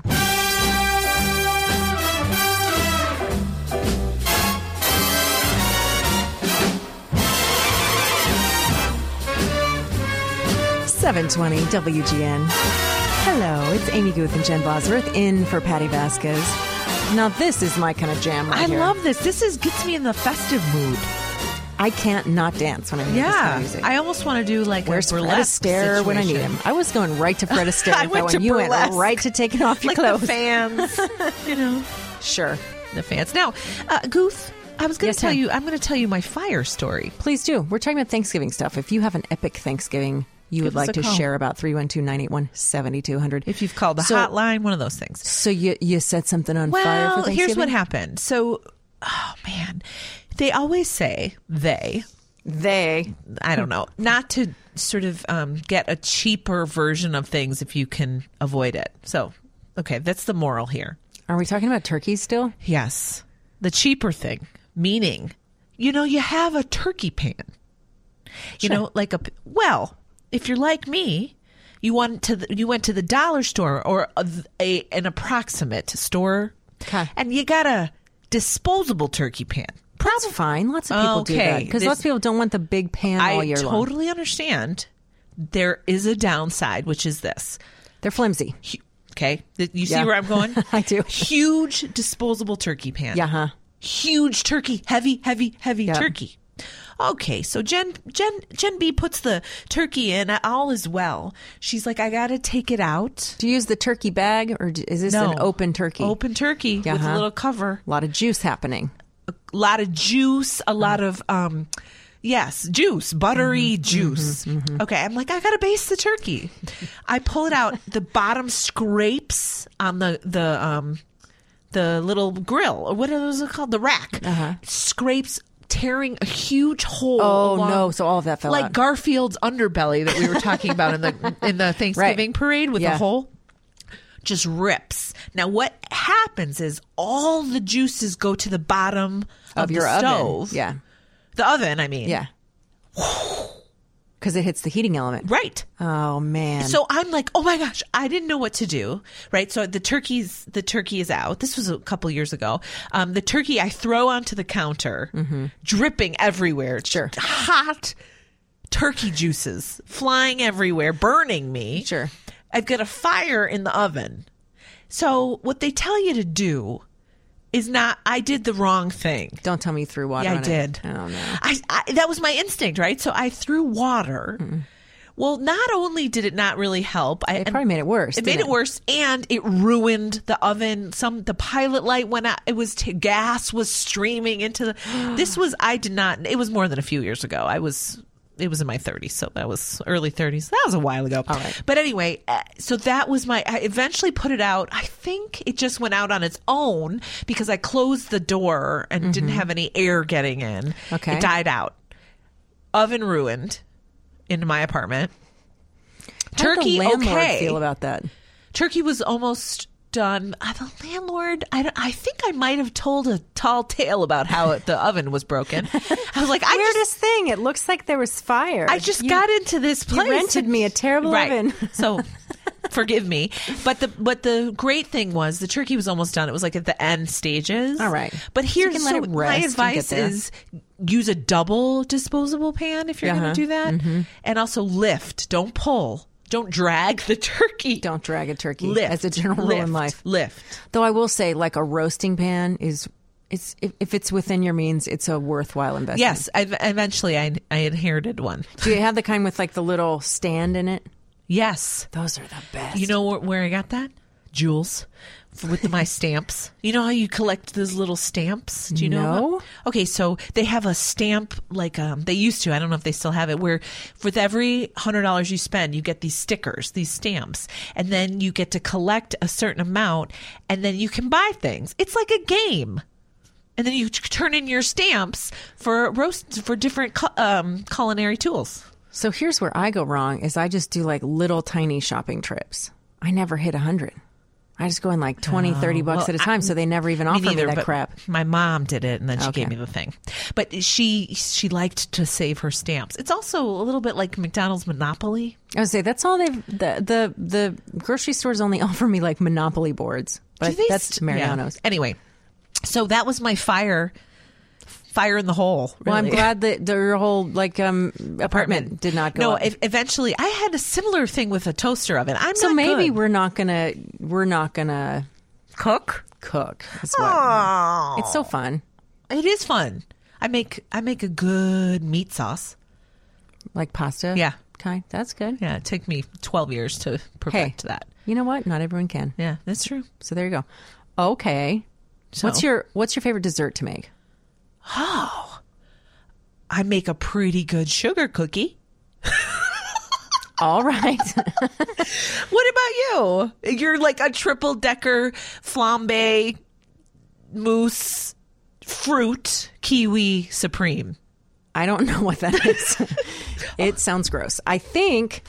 .720 WGN. Hello, it's Amy Guth and Jen Bosworth in for Patty Vasquez. Now this is my kind of jam right I here. love this. This gets me in the festive mood. I can't not dance when I hear this kind of music. I almost want to do like Where's a Fred burlesque Astaire when I need situation. him? I was going right to Fred Astaire. I with went that to one. You went burlesque. right to taking off your Like clothes. the fans, you know, Sure. the fans. Now, Guth, I was going Yes, to tell ma'am. you. I'm going to tell you my fire story. Please do. We're talking about Thanksgiving stuff. If you have an epic Thanksgiving you Give would us like a to call. share about, 312-981-7200. If you've called the So- hotline, one of those things. So you set something on fire for Well, Thanksgiving? here's what happened. So, oh man, they always say They. I don't know, not to sort of get a cheaper version of things if you can avoid it. So, okay, that's the moral here. Are we talking about turkeys still? Yes, the cheaper thing, meaning, you have a turkey pan. You know, like if you're like me, you went to the dollar store or an approximate store, Okay. and you got a disposable turkey pan. That's fine. Lots of people do that because lots of people don't want the big pan all year long. I totally understand. There is a downside, which is this. They're flimsy. Okay. You see where I'm going? I do. Huge disposable turkey pan. Yeah, huh? Huge turkey. Heavy turkey. Okay, so Jen B puts the turkey in. All is well. She's like, I got to take it out. Do you use the turkey bag or is this an open turkey? Open turkey with a little cover. A lot of juice happening. A lot of juice, a lot of, juice, buttery juice. Okay, I'm like, I got to baste the turkey. I pull it out. The bottom scrapes on the little grill, or what is it called? The rack. Scrapes, tearing a huge hole. Oh no! So all of that fell out. Like Garfield's underbelly that we were talking about in the Thanksgiving parade with the hole. Just rips. Now what happens is all the juices go to the bottom of your the stove. Oven. Yeah. The oven, I mean. Yeah. Because it hits the heating element. Right. Oh man. So I'm like, oh my gosh, I didn't know what to do. Right. So the turkey is out. This was a couple years ago. The turkey I throw onto the counter, dripping everywhere. Sure. Hot turkey juices flying everywhere, burning me. Sure. I've got a fire in the oven. So what they tell you to do is not, I did the wrong thing. Don't tell me you threw water on it. Yeah, I did. Oh, no. I that was my instinct, right? So I threw water. Well, not only did it not really help. It probably made it worse. It made it worse, and it ruined the oven. The pilot light went out. It was gas was streaming into the. This was, I did not, it was more than a few years ago. It was in my 30s, so that was early 30s. That was a while ago. All right. But anyway, so that was I eventually put it out. I think it just went out on its own because I closed the door and didn't have any air getting in. Okay. It died out. Oven ruined in my apartment. How did the landlord okay. feel about that? Turkey was almost done. The landlord, I think I might have told a tall tale about how the oven was broken. I was like, weirdest thing. It looks like there was fire. I just got into this place. You rented me a terrible oven. So forgive me. But the great thing was the turkey was almost done. It was like at the end stages. All right. But here's so my advice is use a double disposable pan if you're going to do that. And also lift. Don't pull. Don't drag the turkey. Don't drag a turkey. Lift. As a general rule in life. Lift. Though I will say, like a roasting pan is, if it's within your means, it's a worthwhile investment. Yes. Eventually I inherited one. Do you have the kind with like the little stand in it? Yes. Those are the best. You know where I got that? Jules. With my stamps. You know how you collect those little stamps? Do you know? Okay, so they have a stamp like they used to. I don't know if they still have it. Where with every $100 you spend, you get these stickers, these stamps, and then you get to collect a certain amount, and then you can buy things. It's like a game. And then you turn in your stamps for different culinary tools. So here's where I go wrong: is I just do like little tiny shopping trips. I never hit 100. I just go in like 20, 30 bucks at a time, so they never even offer me that crap. My mom did it, and then she gave me the thing. But she liked to save her stamps. It's also a little bit like McDonald's Monopoly. I would say that's all the grocery stores only offer me like Monopoly boards, but that's Mariano's. Yeah. Anyway, so that was my fire in the hole. Really. Well, I'm glad that your whole apartment did not go up. Eventually I had a similar thing with a toaster oven. Maybe we're not gonna cook. That's what, it's so fun. It is fun. I make a good meat sauce. Like pasta? Yeah. Okay, that's good. Yeah, it took me 12 years to perfect that. You know what? Not everyone can. Yeah, that's true. So there you go. Okay. So, what's your favorite dessert to make? Oh, I make a pretty good sugar cookie. All right. What about you? You're like a triple decker flambe mousse fruit kiwi supreme. I don't know what that is. It sounds gross. I think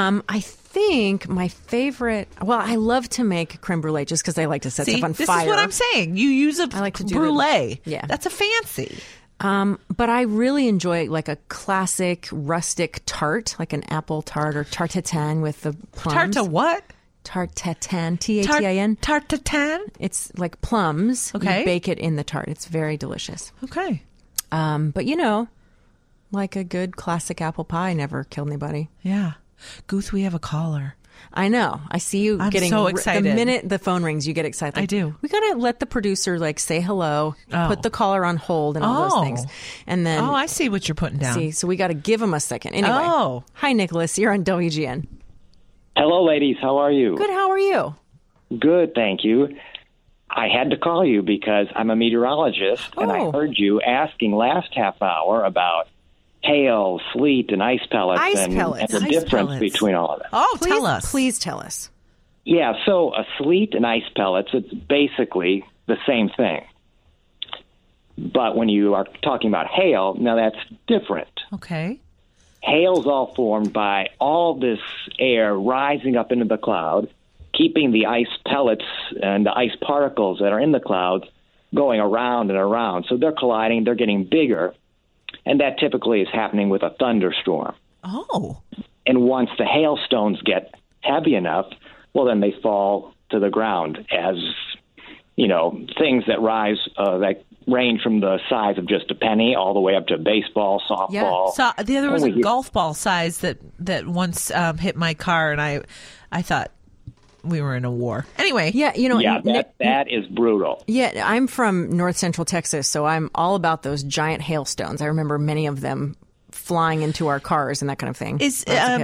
my favorite. Well, I love to make creme brulee just because I like to set stuff on fire. This is what I'm saying. You use a brulee. Yeah, that's a fancy. But I really enjoy like a classic rustic tart, like an apple tart or tarte tatin with the plums. Tarte what? Tarte tatin, Tatin. Tarte tatin. It's like plums. Okay. You bake it in the tart. It's very delicious. Okay. But like a good classic apple pie never killed anybody. Yeah. Guth, we have a caller. I know. I see you getting so excited. The minute the phone rings, you get excited. I do. We got to let the producer say hello, put the caller on hold and all those things. And then I see what you're putting down. So we got to give him a second. Anyway. Hi, Nicholas. You're on WGN. Hello, ladies. How are you? Good. How are you? Good, thank you. I had to call you because I'm a meteorologist, and I heard you asking last half hour about hail, sleet, and ice pellets, and the difference between all of that. Oh, tell us. Please tell us. Yeah, so a sleet and ice pellets, it's basically the same thing. But when you are talking about hail, now that's different. Okay. Hail's all formed by all this air rising up into the cloud, keeping the ice pellets and the ice particles that are in the clouds going around and around. So they're colliding, they're getting bigger, and that typically is happening with a thunderstorm. Oh. And once the hailstones get heavy enough, well, then they fall to the ground as, things that rise, that range from the size of just a penny all the way up to baseball, softball. Yeah. So there was a golf ball size that once hit my car, and I thought we were in a war. Anyway. Yeah, that is brutal. Yeah, I'm from north central Texas, so I'm all about those giant hailstones. I remember many of them flying into our cars and that kind of thing. Is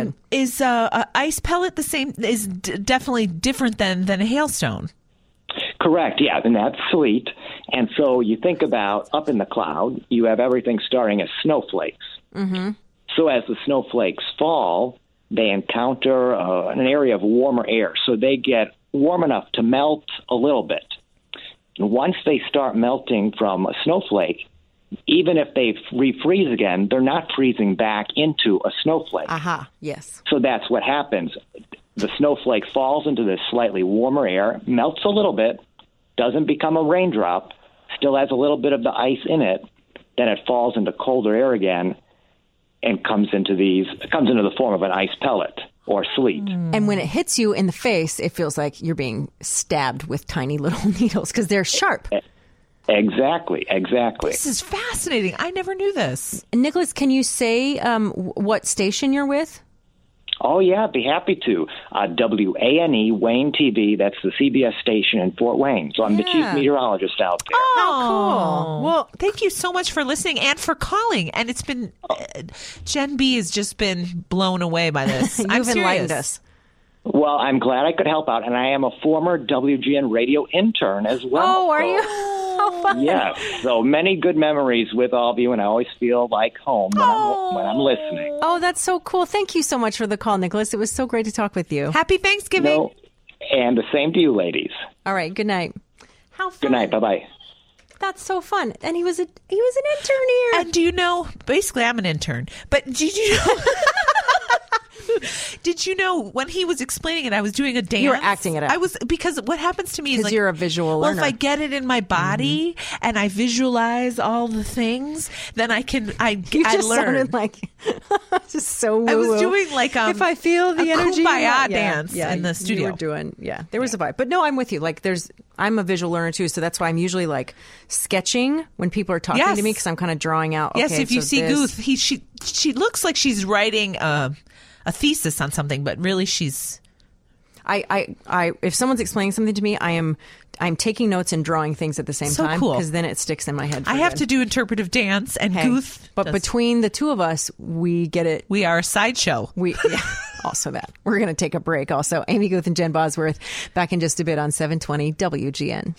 ice pellet the same? Is definitely different than a hailstone? Correct, yeah, and that's sleet. And so you think about up in the cloud, you have everything starting as snowflakes. Mm-hmm. So as the snowflakes fall, they encounter an area of warmer air. So they get warm enough to melt a little bit. And once they start melting from a snowflake, even if they refreeze again, they're not freezing back into a snowflake. Aha, yes. So that's what happens. The snowflake falls into this slightly warmer air, melts a little bit, doesn't become a raindrop, still has a little bit of the ice in it, then it falls into colder air again and comes into the form of an ice pellet or sleet. And when it hits you in the face, it feels like you're being stabbed with tiny little needles because they're sharp. Exactly. This is fascinating. I never knew this. And Nicholas, can you say what station you're with? Oh, yeah, I'd be happy to. WANE, Wayne TV, that's the CBS station in Fort Wayne. So I'm the chief meteorologist out there. Oh, how cool. Well, thank you so much for listening and for calling. And it's been, Jen B has just been blown away by this. You've enlightened us. Well, I'm glad I could help out, and I am a former WGN radio intern as well. Oh, are you? How fun. Yeah, so many good memories with all of you, and I always feel like home when I'm listening. Oh, that's so cool. Thank you so much for the call, Nicholas. It was so great to talk with you. Happy Thanksgiving. And the same to you, ladies. All right, good night. How fun. Good night, bye-bye. That's so fun. And he was an intern here. And do you know, basically I'm an intern, but did you know... Did you know when he was explaining it, I was doing a dance? You were acting it out. I was, because what happens to me is like, you're a visual learner. Well, if I get it in my body and I visualize all the things, then I just learn. Sounded like just so woo-woo. I was doing like if I feel the energy, kumbaya dance in the studio. You were doing, there was a vibe. But no, I'm with you. Like I'm a visual learner too, so that's why I'm usually like sketching when people are talking to me because I'm kind of drawing out. Yes, if you see Guth, she looks like she's writing a thesis on something, but really she's. If someone's explaining something to me, I'm taking notes and drawing things at the same time because then it sticks in my head. I have to do interpretive dance and Guth. But between the two of us, we get it. We are a sideshow. Also that. We're going to take a break. Also, Amy Guth and Jen Bosworth back in just a bit on 720 WGN.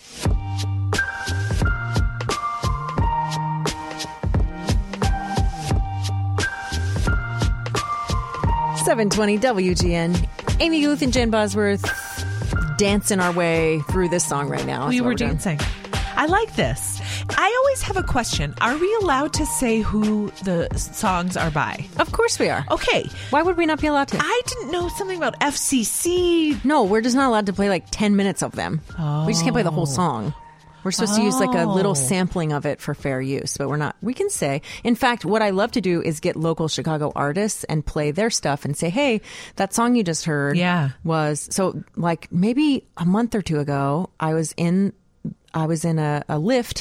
.720 WGN. Amy Guth and Jen Bosworth dancing our way through this song right now. We were dancing. I like this. I always have a question. Are we allowed to say who the songs are by? Of course we are. Okay. Why would we not be allowed to? I didn't know something about FCC. No, we're just not allowed to play like 10 minutes of them. We just can't play the whole song. We're supposed to use like a little sampling of it for fair use, but we're not. We can say. In fact, what I love to do is get local Chicago artists and play their stuff and say, hey, that song you just heard was. So like maybe a month or two ago, I was in a lift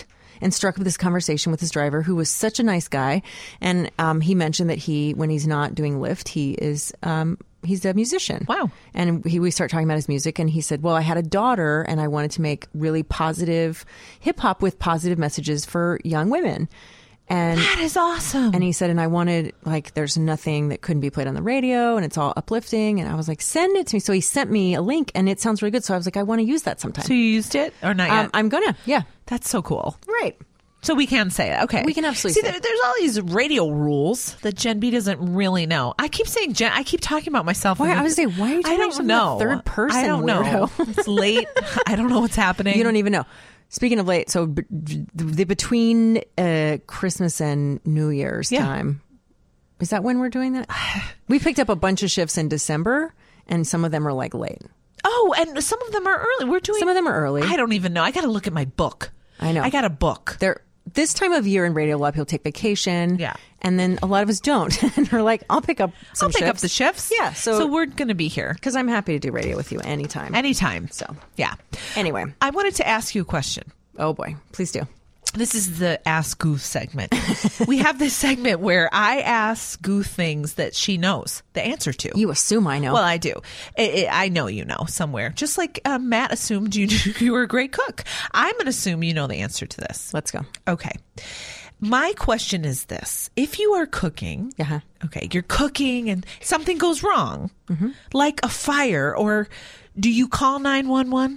and struck up this conversation with his driver, who was such a nice guy. And he mentioned that when he's not doing Lyft, he's a musician. Wow. And we start talking about his music, and he said, well, I had a daughter and I wanted to make really positive hip hop with positive messages for young women. And that is awesome. And he said, and I wanted, like, there's nothing that couldn't be played on the radio, and it's all uplifting. And I was like, send it to me. So he sent me a link, and it sounds really good. So I was like, I want to use that sometime. So you used it or not yet? I'm gonna. Yeah. That's so cool. Right. So we can say it. Okay. We can absolutely say it. There's all these radio rules that Jen B doesn't really know. I keep saying Jen. I keep talking about myself. Why? I was saying, why are you talking about the third person? I don't know. It's late. I don't know what's happening. You don't even know. Speaking of late, so between Christmas and New Year's time, is that when we're doing that? We picked up a bunch of shifts in December, and some of them are like late. Oh, and some of them are early. Some of them are early. I don't even know. I got to look at my book. I know. I got a book. This time of year in radio, a lot of people take vacation. Yeah. And then a lot of us don't. And we're like, I'll pick up some shifts. I'll pick up the shifts. Yeah. So we're going to be here. Because I'm happy to do radio with you anytime. Anytime. So, yeah. Anyway. I wanted to ask you a question. Oh, boy. Please do. This is the Ask Goof segment. We have this segment where I ask Goof things that she knows the answer to. You assume I know. Well, I do. I know you know somewhere. Just like Matt assumed you were a great cook. I'm going to assume you know the answer to this. Let's go. Okay. My question is this. If you are cooking, okay, you're cooking and something goes wrong, like a fire, or do you call 911?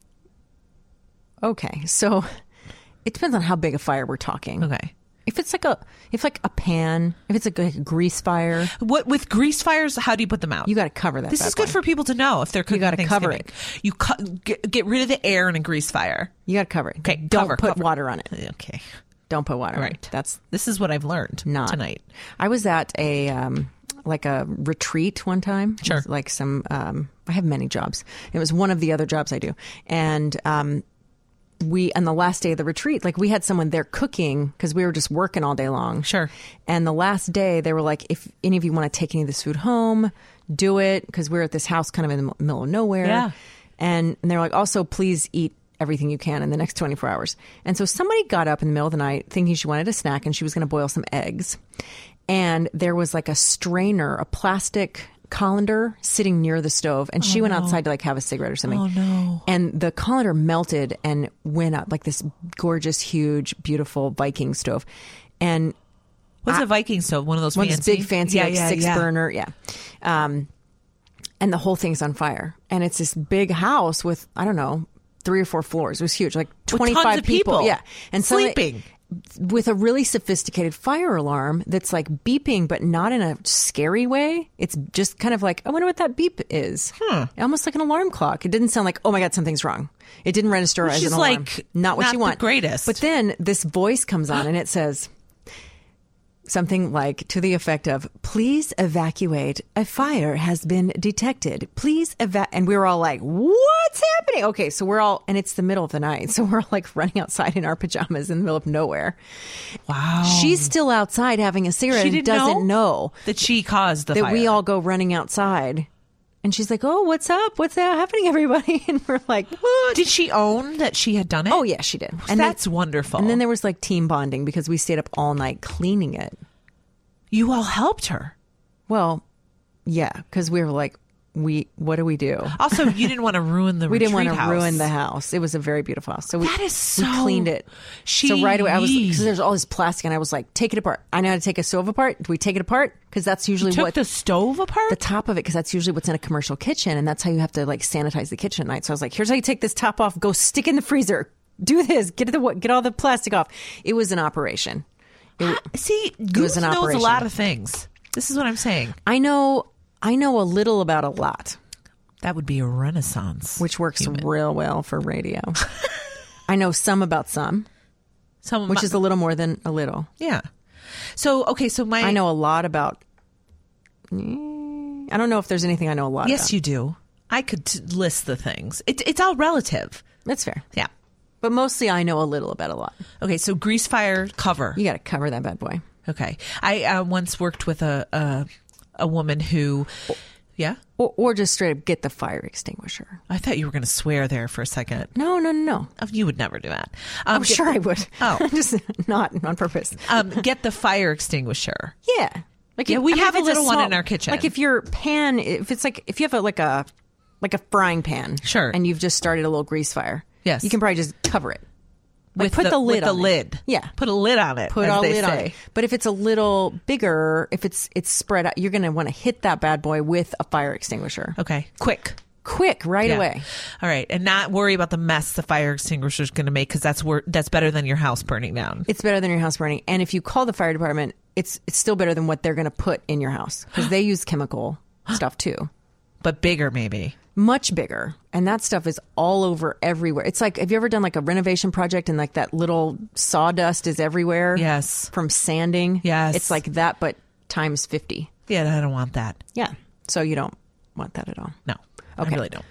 Okay. So it depends on how big a fire we're talking. Okay. If it's like a pan, if it's like a grease fire. What with grease fires, how do you put them out? You got to cover that. This is good for people to know if they're cooking. You got to cover it. You get rid of the air in a grease fire. You got to cover it. Okay. Don't put water on it. Okay. Don't put water on it. This is what I've learned tonight. I was at a retreat one time. Sure. Like I have many jobs. It was one of the other jobs I do. And on the last day of the retreat, like we had someone there cooking because we were just working all day long. Sure. And the last day they were like, if any of you want to take any of this food home, do it. Because we're at this house kind of in the middle of nowhere. Yeah. And they're like, also, please eat everything you can in the next 24 hours. And so somebody got up in the middle of the night thinking she wanted a snack and she was going to boil some eggs. And there was like a strainer, a plastic colander sitting near the stove, and she went outside to like have a cigarette or something. Oh no. And the colander melted and went up like this gorgeous, huge, beautiful Viking stove. And what's a Viking stove? One of those big fancy six burner. Yeah. And the whole thing's on fire. And it's this big house with, I don't know, 3 or 4 floors. It was huge, like 25 people. Yeah. And sleeping. With a really sophisticated fire alarm that's like beeping, but not in a scary way. It's just kind of like, I wonder what that beep is. Almost like an alarm clock. It didn't sound like, oh my God, something's wrong. It didn't register as an alarm. Like, not what you want. The greatest. But then this voice comes on and it says something like to the effect of, please evacuate. A fire has been detected. Please and we were all like, what's happening? Okay, so and it's the middle of the night. So we're all like running outside in our pajamas in the middle of nowhere. Wow. She's still outside having a cigarette and doesn't know that she caused the fire. That we all go running outside. And she's like, oh, what's up? What's happening, everybody? And we're like, what? Did she own that she had done it? Oh, yeah, she did. And that's wonderful. And then there was like team bonding because we stayed up all night cleaning it. You all helped her. Well, yeah, because we were like, what do we do? Also, you didn't want to ruin the we retreat didn't want to house. ruin the house. It was a very beautiful house. So we cleaned it. So right away, because there's all this plastic, and I was like, take it apart. I know how to take a stove apart. Do we take it apart? Because that's usually you took the stove apart? The top of it, because that's usually what's in a commercial kitchen, and that's how you have to like sanitize the kitchen at night. So I was like, here's how you take this top off. Go stick it in the freezer. Do this. Get all the plastic off. It was an operation. Goose knows a lot of things. This is what I'm saying. I know a little about a lot. That would be a renaissance. Which works real well for radio. I know some about some, which is a little more than a little. Yeah. So, okay, I know a lot about, I don't know if there's anything I know a lot about. Yes, you do. I could list the things. It's all relative. That's fair. Yeah. But mostly I know a little about a lot. Okay, so grease fire cover. You got to cover that bad boy. Okay. I once worked with a woman who Yeah? Or just straight up get the fire extinguisher. I thought you were going to swear there for a second. No. Oh, you would never do that. I'm sure I would. Oh. Just not on purpose. Get the fire extinguisher. Yeah. Like we have a if it's little one small- in our kitchen. Like if your pan, if you have a frying pan. Sure. And you've just started a little grease fire. Yes. You can probably just cover it. Like With put the lid with on the it. lid. Yeah. Put a lid on it. Put as a they lid on say. it. But if it's a little bigger, if it's spread out, you're going to want to hit that bad boy with a fire extinguisher. Okay. Quick. Right Yeah. away. All right. And not worry about the mess the fire extinguisher is going to make, because that's better than your house burning down. It's better than your house burning. And if you call the fire department, it's still better than what they're going to put in your house, because they use chemical stuff too. But bigger, maybe. Much bigger. And that stuff is all over everywhere. It's like, have you ever done like a renovation project and like that little sawdust is everywhere? Yes. From sanding? Yes. It's like that, but times 50. Yeah, I don't want that. Yeah. So you don't want that at all. No. Okay. I really don't.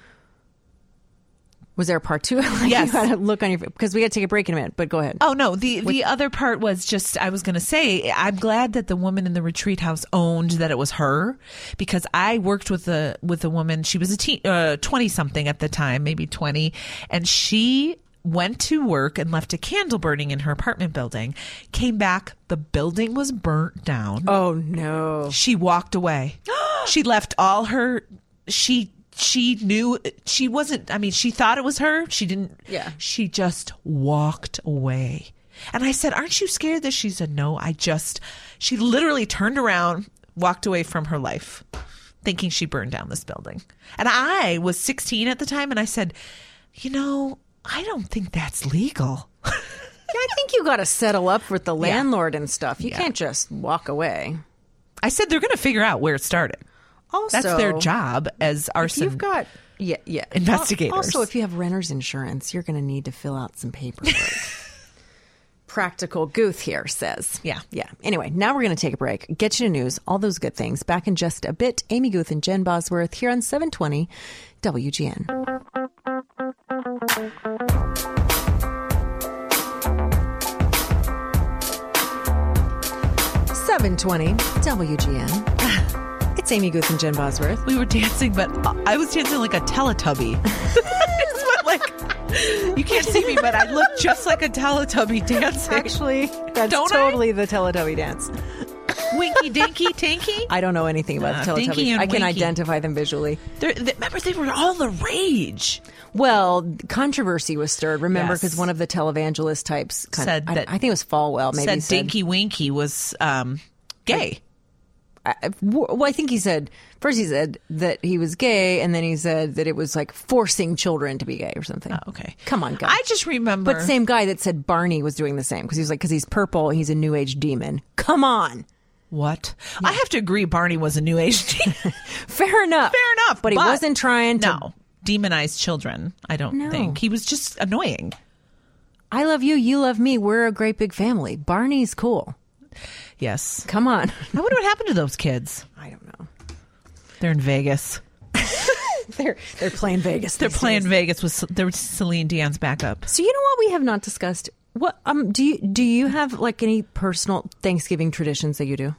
Was there a part two? Yes. You had to look on your, because we got to take a break in a minute, but go ahead. Oh, no. The other part was just, I was going to say, I'm glad that the woman in the retreat house owned that it was her, because I worked with a woman. She was a 20-something at the time, maybe 20, and she went to work and left a candle burning in her apartment building, came back, the building was burnt down. Oh, no. She walked away. She left all her, she knew she wasn't, I mean, she thought it was her. She didn't. Yeah. She just walked away. And I said, aren't you scared? That she said, no, she literally turned around, walked away from her life, thinking she burned down this building. And I was 16 at the time. And I said, I don't think that's legal. Yeah, I think you got to settle up with the landlord and stuff. You can't just walk away. I said, they're going to figure out where it started. Also, That's their job as arson. You've got investigators. Also, if you have renter's insurance, you're going to need to fill out some paperwork. Practical Guth here says. Yeah. Anyway, now we're going to take a break. Get you to news, all those good things. Back in just a bit. Amy Guth and Jen Bosworth here on 720 WGN. .720 WGN. It's Amy Guth and Jen Bosworth. We were dancing, but I was dancing like a Teletubby. It's what, like, you can't see me, but I look just like a Teletubby dancing. Actually, that's Don't totally the Teletubby dance. Winky, dinky, tinky. I don't know anything about the Dinky Teletubbies. and I can Winky. identify them visually. Remember, they were all the rage. Well, controversy was stirred. Remember, Yes. because one of the televangelist types Said I that- think it was Falwell. Maybe Said Dinky Winky was gay. Well, I think he said that he was gay, and then he said that it was like forcing children to be gay or something. Oh, okay. Come on, guys. I just remember. But same guy that said Barney was doing the same, because he was like, because he's purple, he's a new age demon. Come on. What? Yeah. I have to agree, Barney was a new age demon. Fair enough. But he wasn't trying to demonize children. I don't think he was just annoying. I love you, you love me. We're a great big family. Barney's cool. Yes. Come on. I wonder what happened to those kids. I don't know. They're in Vegas. They're playing Vegas. They're playing Vegas with Celine Dion's backup. So you know what we have not discussed? What do you have like any personal Thanksgiving traditions that you do?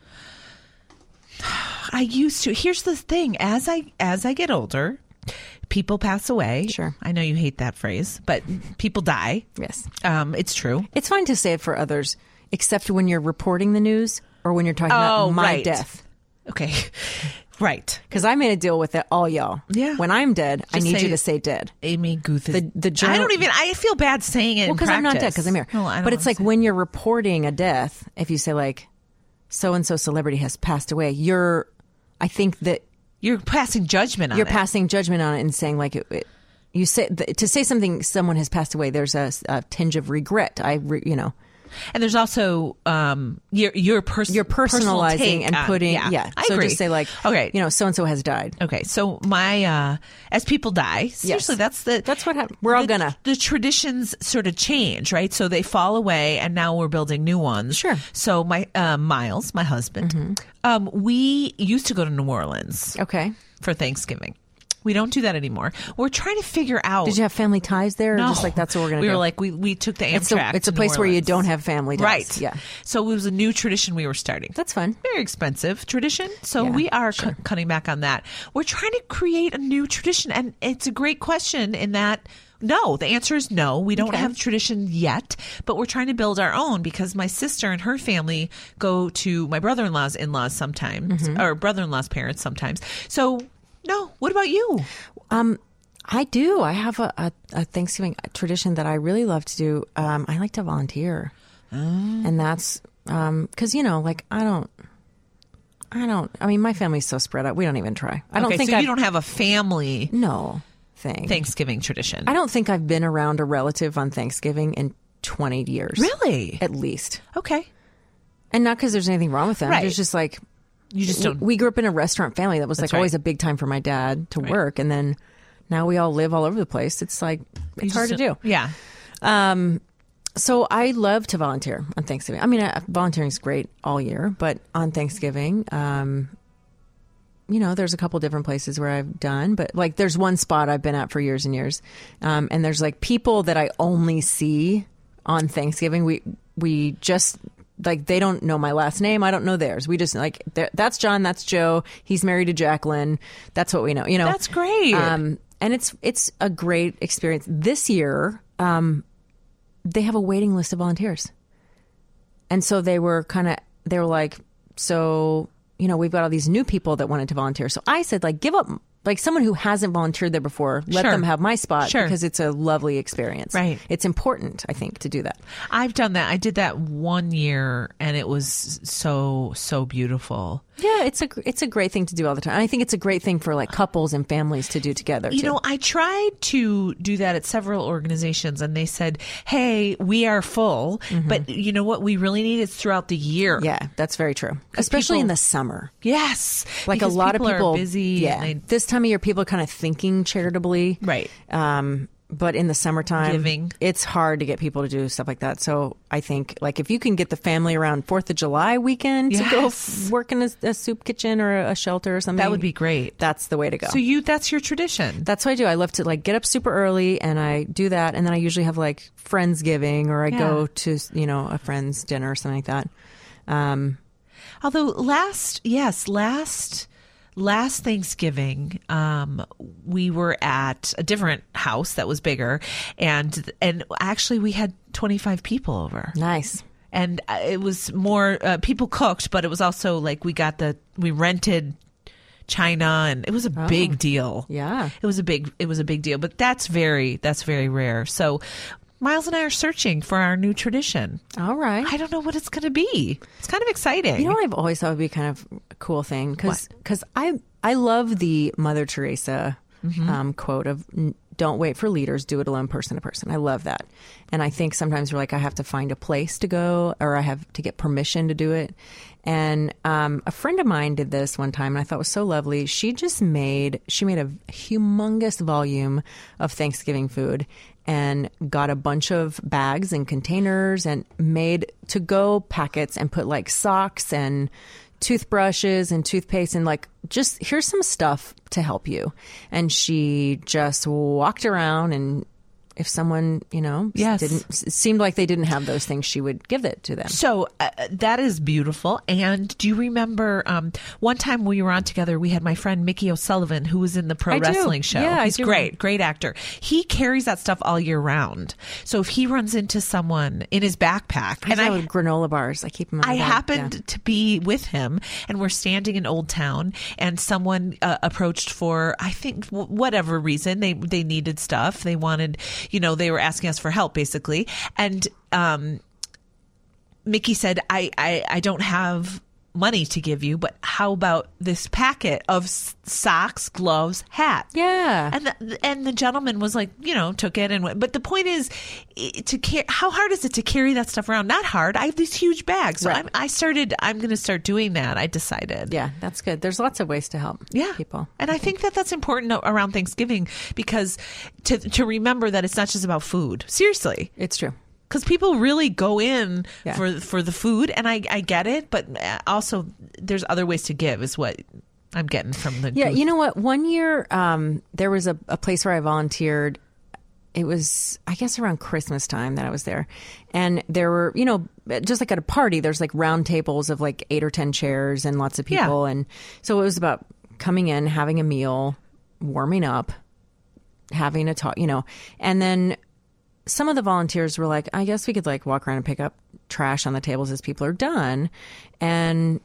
I used to. Here's the thing: as I get older, people pass away. Sure. I know you hate that phrase, but people die. Yes. It's true. It's fine to say it for others, except when you're reporting the news or when you're talking about my right. death. Okay. Right. Because I made a deal with it, all y'all. Yeah. When I'm dead, I Just need say you to say dead. Amy Guth is The journal, I feel bad saying it. Well, because I'm not dead, practice. because I'm here. Well, I don't but it's wanna like say- when you're reporting a death, if you say like, so-and-so celebrity has passed away, I think that you're passing judgment on you're it. passing judgment on it and saying like, you say, to say something, someone has passed away, there's a tinge of regret. And there's also your personal personalizing take and on- putting, I so agree. just say like, okay, so-and-so has died. Okay, so my as people die, seriously, that's what happened. We're all gonna. The traditions sort of change, right? So they fall away, and now we're building new ones. Sure. So my Miles, my husband, we used to go to New Orleans, Okay. for Thanksgiving. We don't do that anymore. We're trying to figure out. Did you have family ties there? No. Or just like, that's what we're going to do? We were like, we took the Amtrak. It's a place where you don't have family ties. Right. Yeah. So it was a new tradition we were starting. That's fun. Very expensive tradition. So Yeah, we are cutting back on that. We're trying to create a new tradition. And it's a great question in that. No, the answer is no. We don't have tradition yet, but we're trying to build our own because my sister and her family go to my brother-in-law's in-laws sometimes, or brother-in-law's parents sometimes. So, no. What about you? I do. I have a Thanksgiving tradition that I really love to do. I like to volunteer. And that's because, like, I mean, my family's so spread out. We don't even try. I don't think you don't have a family thing. Thanksgiving tradition. I don't think I've been around a relative on Thanksgiving in 20 years. Really? At least. Okay. And not because there's anything wrong with them. Right. It's just like, you just don't. We grew up in a restaurant family that was That's like always a big time for my dad to work. And then now we all live all over the place. It's like, it's hard to do. Yeah. So I love to volunteer on Thanksgiving. I mean, volunteering is great all year, but on Thanksgiving, there's a couple different places where I've done, but like there's one spot I've been at for years and years. And there's like people that I only see on Thanksgiving. We just like, they don't know my last name. I don't know theirs. We just like, that's John, that's Joe. He's married to Jacqueline. That's what we know, That's great. And it's a great experience. This year, they have a waiting list of volunteers. And so they were like, so, we've got all these new people that wanted to volunteer. So I said, like, give up, like someone who hasn't volunteered there before, let them have my spot because it's a lovely experience. Right. It's important, I think, to do that. I've done that. I did that one year and it was so beautiful. Yeah, it's a great thing to do all the time. And I think it's a great thing for like couples and families to do together. I tried to do that at several organizations and they said, hey, we are full, but you know what we really need is throughout the year. Yeah, that's very true. Especially in the summer. Yes. Like a lot of people are busy. Yeah. This time of year, people are kind of thinking charitably. Right. But in the summertime, Giving. It's hard to get people to do stuff like that. So I think like if you can get the family around 4th of July weekend to go work in a soup kitchen or a shelter or something. That would be great. That's the way to go. So that's your tradition. That's what I do. I love to like get up super early and I do that. And then I usually have like Friendsgiving or I go to, a friend's dinner or something like that. Although last Thanksgiving, we were at a different house that was bigger, and actually we had 25 people over. Nice. And it was more people cooked, but it was also like we rented china, and it was a big deal. Yeah, it was a big deal. But that's very rare. So Miles and I are searching for our new tradition. All right. I don't know what it's going to be. It's kind of exciting. You know what I've always thought would be kind of a cool thing? Because I love the Mother Teresa quote of don't wait for leaders, do it alone, person to person. I love that. And I think sometimes we're like, I have to find a place to go or I have to get permission to do it. And a friend of mine did this one time and I thought it was so lovely. She made a humongous volume of Thanksgiving food and got a bunch of bags and containers and made to-go packets and put like socks and toothbrushes and toothpaste and like, just here's some stuff to help you. And she just walked around and if someone, seemed like they didn't have those things, she would give it to them. So that is beautiful. And do you remember one time we were on together, we had my friend Mickey O'Sullivan, who was in the pro wrestling show. Yeah, he's great actor. He carries that stuff all year round. So if he runs into someone in his backpack, and I with granola bars, I keep them. I happened to be with him, and we're standing in Old Town, and someone approached for, I think, whatever reason they needed stuff. They wanted. They were asking us for help, basically. And Mickey said, I don't have money to give you, but how about this packet of socks, gloves, hat? Yeah. And the gentleman was like, took it and went. But the point is, how hard is it to carry that stuff around? Not hard. I have these huge bags. So right. I'm going to start doing that. I decided. Yeah, that's good. There's lots of ways to help people. And I think that's important around Thanksgiving because to remember that it's not just about food. Seriously. It's true. Because people really go in for the food, and I get it, but also there's other ways to give is what I'm getting from the Yeah, you know what? One year, there was a place where I volunteered. It was, I guess, around Christmas time that I was there. And there were, just like at a party, there's like round tables of like 8 or 10 chairs and lots of people. Yeah. And so it was about coming in, having a meal, warming up, having a talk, and then some of the volunteers were like, I guess we could like walk around and pick up trash on the tables as people are done. And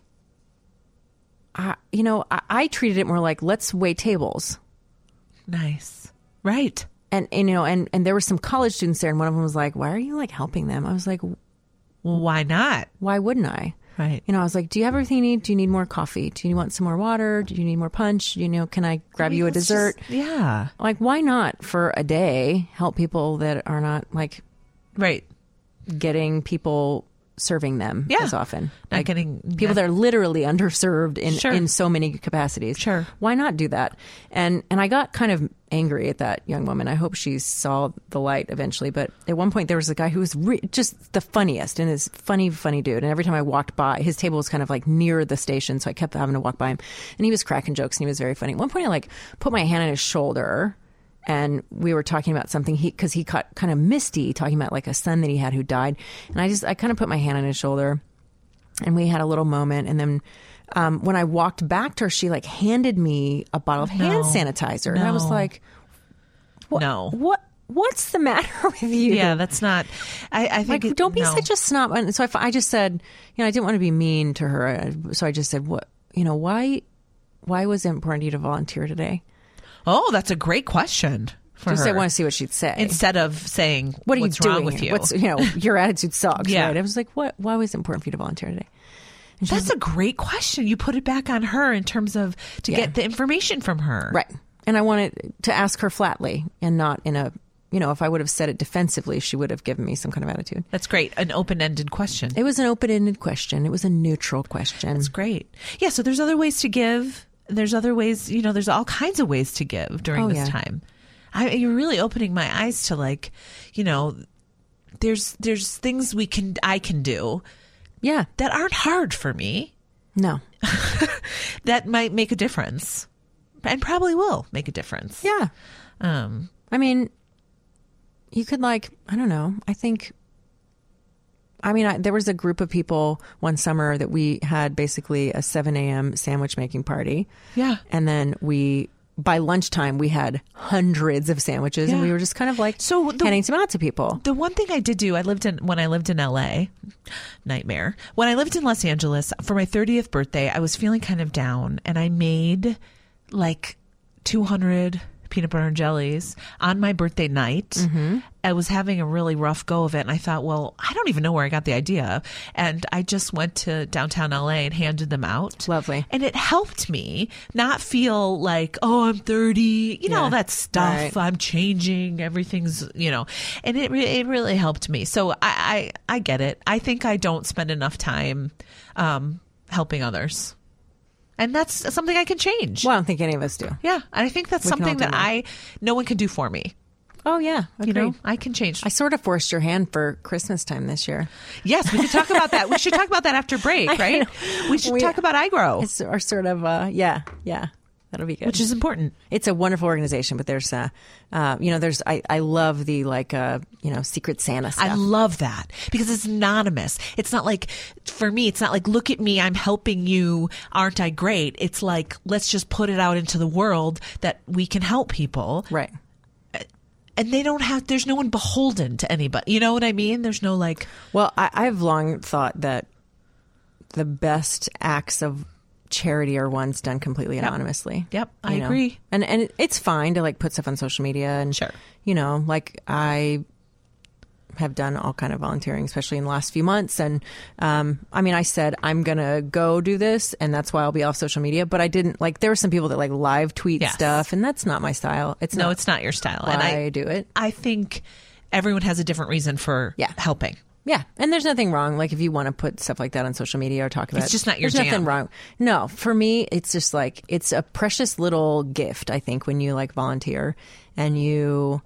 I treated it more like, let's wait tables. Nice. Right. And there were some college students there, and one of them was like, why are you like helping them? I was like, well, why not? Why wouldn't I? Right. I was like, do you have everything you need? Do you need more coffee? Do you want some more water? Do you need more punch? Can I grab you a dessert? Yeah. Like, why not for a day help people that are not like right getting people serving them as often. Not like getting people that are literally underserved in so many capacities. Sure. Why not do that? And I got kind of angry at that young woman. I hope she saw the light eventually. But at one point there was a guy who was just the funniest and this funny dude. And every time I walked by, his table was kind of like near the station. So I kept having to walk by him, and he was cracking jokes and he was very funny. At one point I like put my hand on his shoulder, and we were talking about something because he got kind of misty talking about like a son that he had who died. And I kind of put my hand on his shoulder, and we had a little moment. And then when I walked back to her, she like handed me a bottle of hand sanitizer. And I was like, what's the matter with you? Yeah, that's not, I think. Like, don't be such a snob. And so I just said, I didn't want to be mean to her. So I just said, why was it important to you to volunteer today? Oh, that's a great question for her. I want to see what she'd say. Instead of saying, what are what's you wrong doing with here? you? Your attitude sucks, yeah. right? I was like, why was it important for you to volunteer today? And that's a great question. You put it back on her in terms of to get the information from her. Right. And I wanted to ask her flatly and not in a, if I would have said it defensively, she would have given me some kind of attitude. That's great. An open-ended question. It was an open-ended question. It was a neutral question. That's great. Yeah. So there's other ways to give. There's other ways, there's all kinds of ways to give during this time. You're really opening my eyes to like, there's things I can do. Yeah. That aren't hard for me. No. That might make a difference and probably will make a difference. Yeah. I mean, you could I don't know. There was a group of people one summer that we had basically a 7 a.m. sandwich making party. Yeah. And then by lunchtime, we had hundreds of sandwiches, and we were just kind of handing some out to people. The one thing I did do, when I lived in LA, nightmare. When I lived in Los Angeles for my 30th birthday, I was feeling kind of down, and I made 200 peanut butter and jellies on my birthday night. Mm-hmm. I was having a really rough go of it, and I thought, well, I don't even know where I got the idea. And I just went to downtown LA and handed them out. Lovely. And it helped me not feel like, oh, I'm 30, all that stuff. Right. I'm changing. Everything's, and it really helped me. So I get it. I think I don't spend enough time helping others. And that's something I can change. Well, I don't think any of us do. Yeah. And I think that's something that no one can do for me. Oh, yeah. Agreed. I can change. I sort of forced your hand for Christmas time this year. Yes, we could talk about that. We should talk about that after break, right? We should talk about iGrow. It's our sort of, yeah. That'll be good. Which is important. It's a wonderful organization, but there's, I love the Secret Santa stuff. I love that because it's anonymous. It's not like, for me, it's not like, look at me, I'm helping you. Aren't I great? It's like, let's just put it out into the world that we can help people. Right. And there's no one beholden to anybody. You know what I mean? There's no Well, I've long thought that the best acts of charity are ones done completely anonymously. Yep, I agree. And it's fine to put stuff on social media, and sure, I have done all kind of volunteering, especially in the last few months. And I said I'm gonna go do this, and that's why I'll be off social media. But I didn't there were some people that live tweet stuff, and that's not my style. It's not your style. Why and I do it. I think everyone has a different reason for helping. Yeah. And there's nothing wrong. If you want to put stuff like that on social media or talk about it. It's just not your jam. There's nothing wrong. No, for me, it's just it's a precious little gift, I think, when you volunteer and you're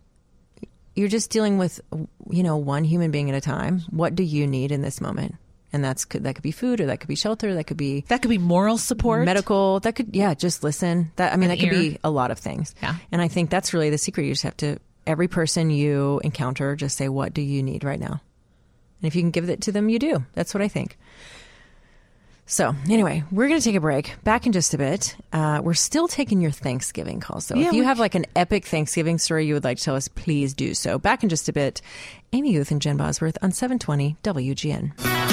just dealing with, one human being at a time. What do you need in this moment? And that could be food, or that could be shelter, that could be moral support, medical, that could, just listen. That could be a lot of things. Yeah. And I think that's really the secret. You just have to, every person you encounter, just say, what do you need right now? And if you can give it to them, you do. That's what I think. So anyway, we're going to take a break. Back in just a bit. We're still taking your Thanksgiving calls. So if you have like an epic Thanksgiving story you would like to tell us, please do so. Back in just a bit. Amy Guth and Jen Bosworth on 720 WGN.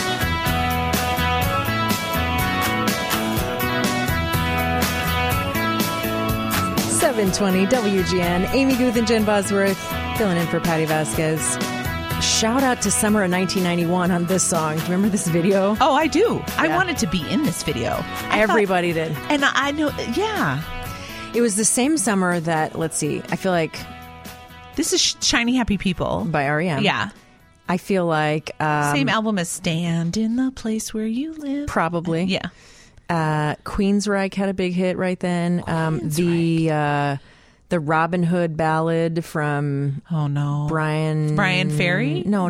720 WGN. Amy Guth and Jen Bosworth filling in for Patty Vasquez. Shout out to summer of 1991 on this song. Do you remember this video? Oh, I do. Yeah. I wanted to be in this video. Everybody did. And I know, It was the same summer that, let's see, I feel like... This is Shiny Happy People. By R.E.M. Yeah. I feel like... same album as Stand in the Place Where You Live. Probably. Yeah. Queensryche had a big hit right then. The Robin Hood ballad from Brian Ferry? No.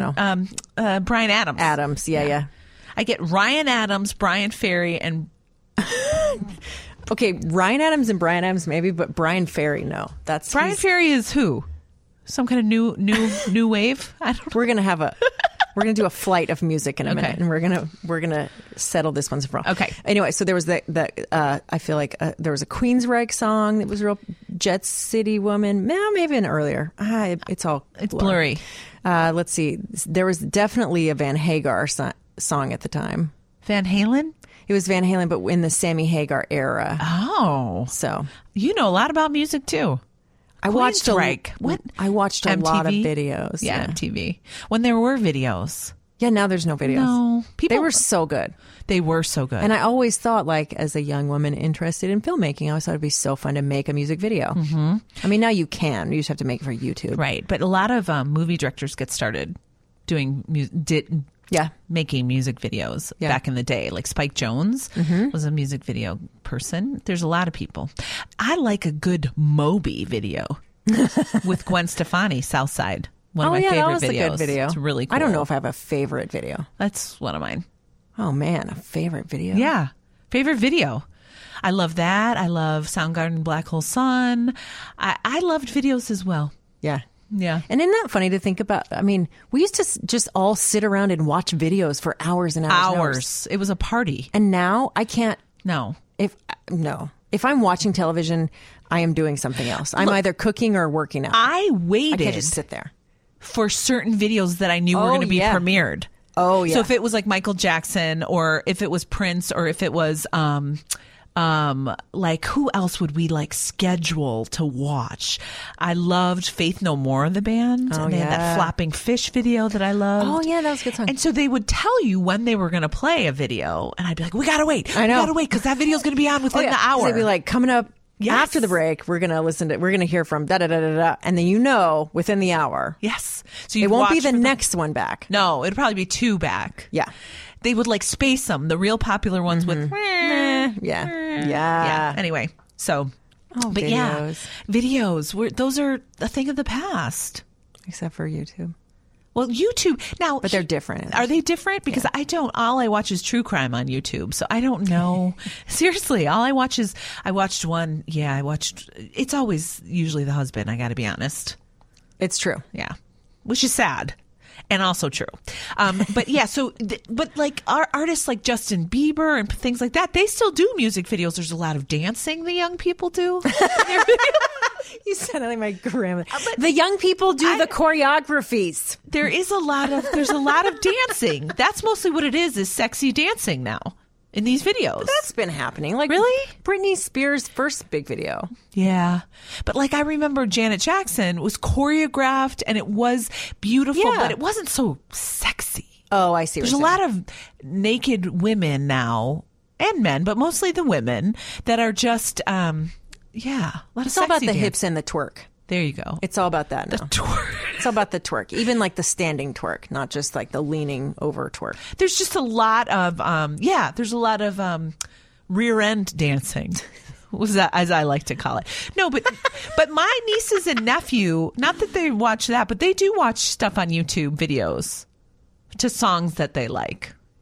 Bryan Adams. Yeah. I get Ryan Adams, Brian Ferry, and okay, Ryan Adams and Bryan Adams maybe, but Brian Ferry, no. That's Brian Ferry is who? Some kind of new wave? I don't know. We're gonna do a flight of music in a minute, and we're gonna settle this one's wrong. Okay. Anyway, so there was I feel like there was a Queensryche song that was real. Jet City Woman, maybe an earlier. It's blurry. Let's see. There was definitely a Van Hagar song at the time. Van Halen. It was Van Halen, but in the Sammy Hagar era. Oh, so you know a lot about music too. I watched a lot of videos. Yeah, MTV. When there were videos. Yeah, now there's no videos. No. They were so good. They were so good. And I always thought, like, as a young woman interested in filmmaking, I always thought it'd be so fun to make a music video. Mm-hmm. I mean, now you can. You just have to make it for YouTube. Right. But a lot of movie directors get started doing making music videos back in the day. Like Spike Jonze was a music video person. There's a lot of people. I like a good Moby video with Gwen Stefani, Southside. One of my favorite that was videos. A good video. It's really cool. I don't know if I have a favorite video. That's one of mine. Oh man, a favorite video. Yeah. Favorite video. I love that. I love Soundgarden, Black Hole Sun. I loved videos as well. Yeah. Yeah. And isn't that funny to think about? I mean, we used to just all sit around and watch videos for hours and hours. And hours. It was a party. And now I can't. No. If I'm watching television, I am doing something else. I'm either cooking or working out. I waited. I can't just sit there. For certain videos that I knew were going to be premiered. Oh, yeah. So if it was like Michael Jackson, or if it was Prince, or if it was like, who else would we like schedule to watch? I loved Faith No More, the band. Oh, and they had that Flapping Fish video that I loved. Oh, yeah, that was a good song. And so they would tell you when they were going to play a video, and I'd be like, we got to wait. I know. We got to wait, because that video's going to be on within the hour. They'd be like, coming up after the break, we're going to hear from da-da-da-da-da. And then within the hour. Yes. So it won't be the next one back. No, it'd probably be two back. Yeah. They would like space them, the real popular ones with yeah. Anyway, so but videos. Videos those are a thing of the past, except for YouTube. Well, YouTube now, but they're different. Are they different? Because all I watch is true crime on YouTube, so I don't know. Seriously, all I watch is it's always usually the husband. I got to be honest. It's true. Yeah, which is sad. And also true. But yeah, but like our artists like Justin Bieber and things like that, they still do music videos. There's a lot of dancing the young people do. You sound like my grandma. The young people do the choreographies. There's a lot of dancing. That's mostly what it is sexy dancing now in these videos. But that's been happening. Like, really? Britney Spears' first big video. Yeah. But like, I remember Janet Jackson was choreographed and it was beautiful, but it wasn't so sexy. Oh, I see. There's a lot of naked women now, and men, but mostly the women, that are just, a lot of It's all about the hips and the twerk. There you go. It's all about that now. The twerk. It's all about the twerk. Even like the standing twerk, not just like the leaning over twerk. There's just a lot of, rear end dancing. Was that, as I like to call it. No, but my nieces and nephew, not that they watch that, but they do watch stuff on YouTube videos to songs that they like.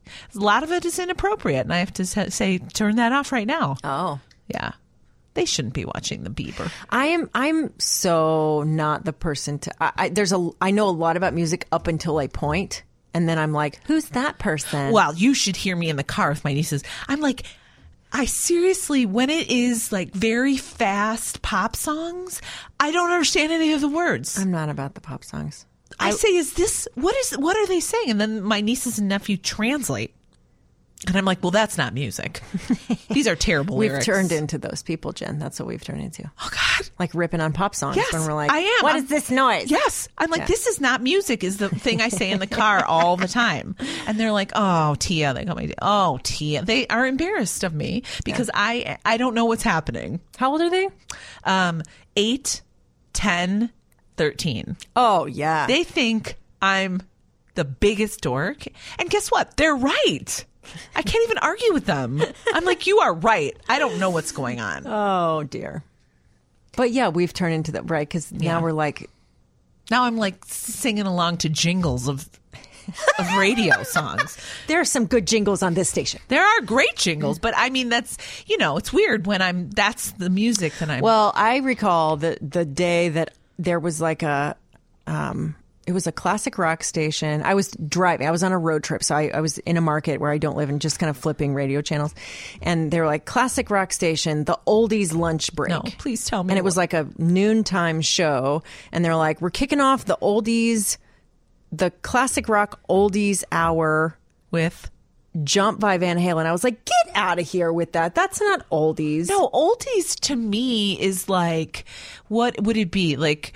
A lot of it is inappropriate, and I have to say, turn that off right now. Oh. Yeah. They shouldn't be watching the Bieber. I'm so not the person to. I know a lot about music up until a point, and then I'm like, who's that person? Well, you should hear me in the car with my nieces. I'm like, I seriously, when it is like very fast pop songs, I don't understand any of the words. I'm not about the pop songs. I say, what are they saying? And then my nieces and nephew translate. And I'm like, well, that's not music. These are terrible lyrics. We've turned into those people, Jen. That's what we've turned into. Oh, God. Like ripping on pop songs. Yes, when we're like, I am. What is this noise? Yes. I'm like, this is not music is the thing I say in the car all the time. And they're like, oh, Tia. They call me, oh, Tia. They are embarrassed of me because I don't know what's happening. How old are they? 8, 10, 13. Oh, yeah. They think I'm the biggest dork. And guess what? They're right. I can't even argue with them. I'm like, you are right. I don't know what's going on. Oh, dear. But yeah, we've turned into that, right? Because now we're like. Now I'm like singing along to jingles of radio songs. There are some good jingles on this station. There are great jingles, but I mean, that's, it's weird when that's the music that I'm. Well, I recall the day that there was like it was a classic rock station. I was driving. I was on a road trip. So I was in a market where I don't live and just kind of flipping radio channels. And they were like, classic rock station, the oldies lunch break. No, please tell me. And it was like a noontime show. And they're like, we're kicking off the classic rock oldies hour with Jump by Van Halen. I was like, get out of here with that. That's not oldies. No, oldies to me is like, what would it be? Like,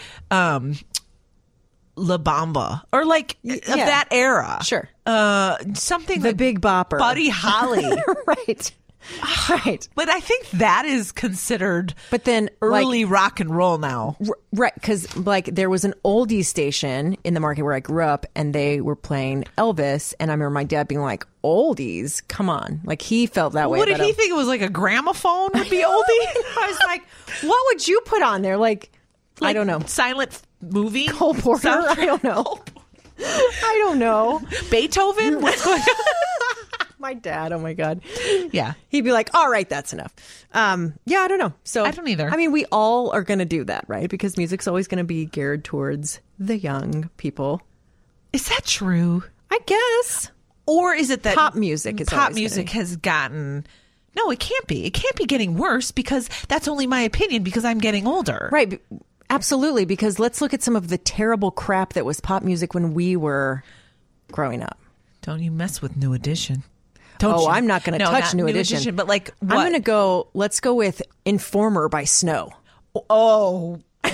La Bamba or like of that era. Sure. Something the like Big Bopper. Buddy Holly. Right. Right. But I think that is considered but then early rock and roll now. Right. Because like there was an oldie station in the market where I grew up and they were playing Elvis. And I remember my dad being like, oldies? Come on. Like he felt that way. What did he think? It was like a gramophone would be oldie? I was like, what would you put on there? Like I don't know. Silent movie? Cole Porter? I don't know. I don't know. Beethoven? What's going on? My dad, oh my God. Yeah. He'd be like, all right, that's enough. Yeah, I don't know. So I don't either. I mean, we all are going to do that, right? Because music's always going to be geared towards the young people. Is that true? I guess. Or is it that pop music has gotten... No, it can't be. It can't be getting worse because that's only my opinion because I'm getting older. Right. Absolutely. Because let's look at some of the terrible crap that was pop music when we were growing up. Don't you mess with New Edition. I'm not going to touch New Edition. But like, what? I'm going to let's go with Informer by Snow. Oh. That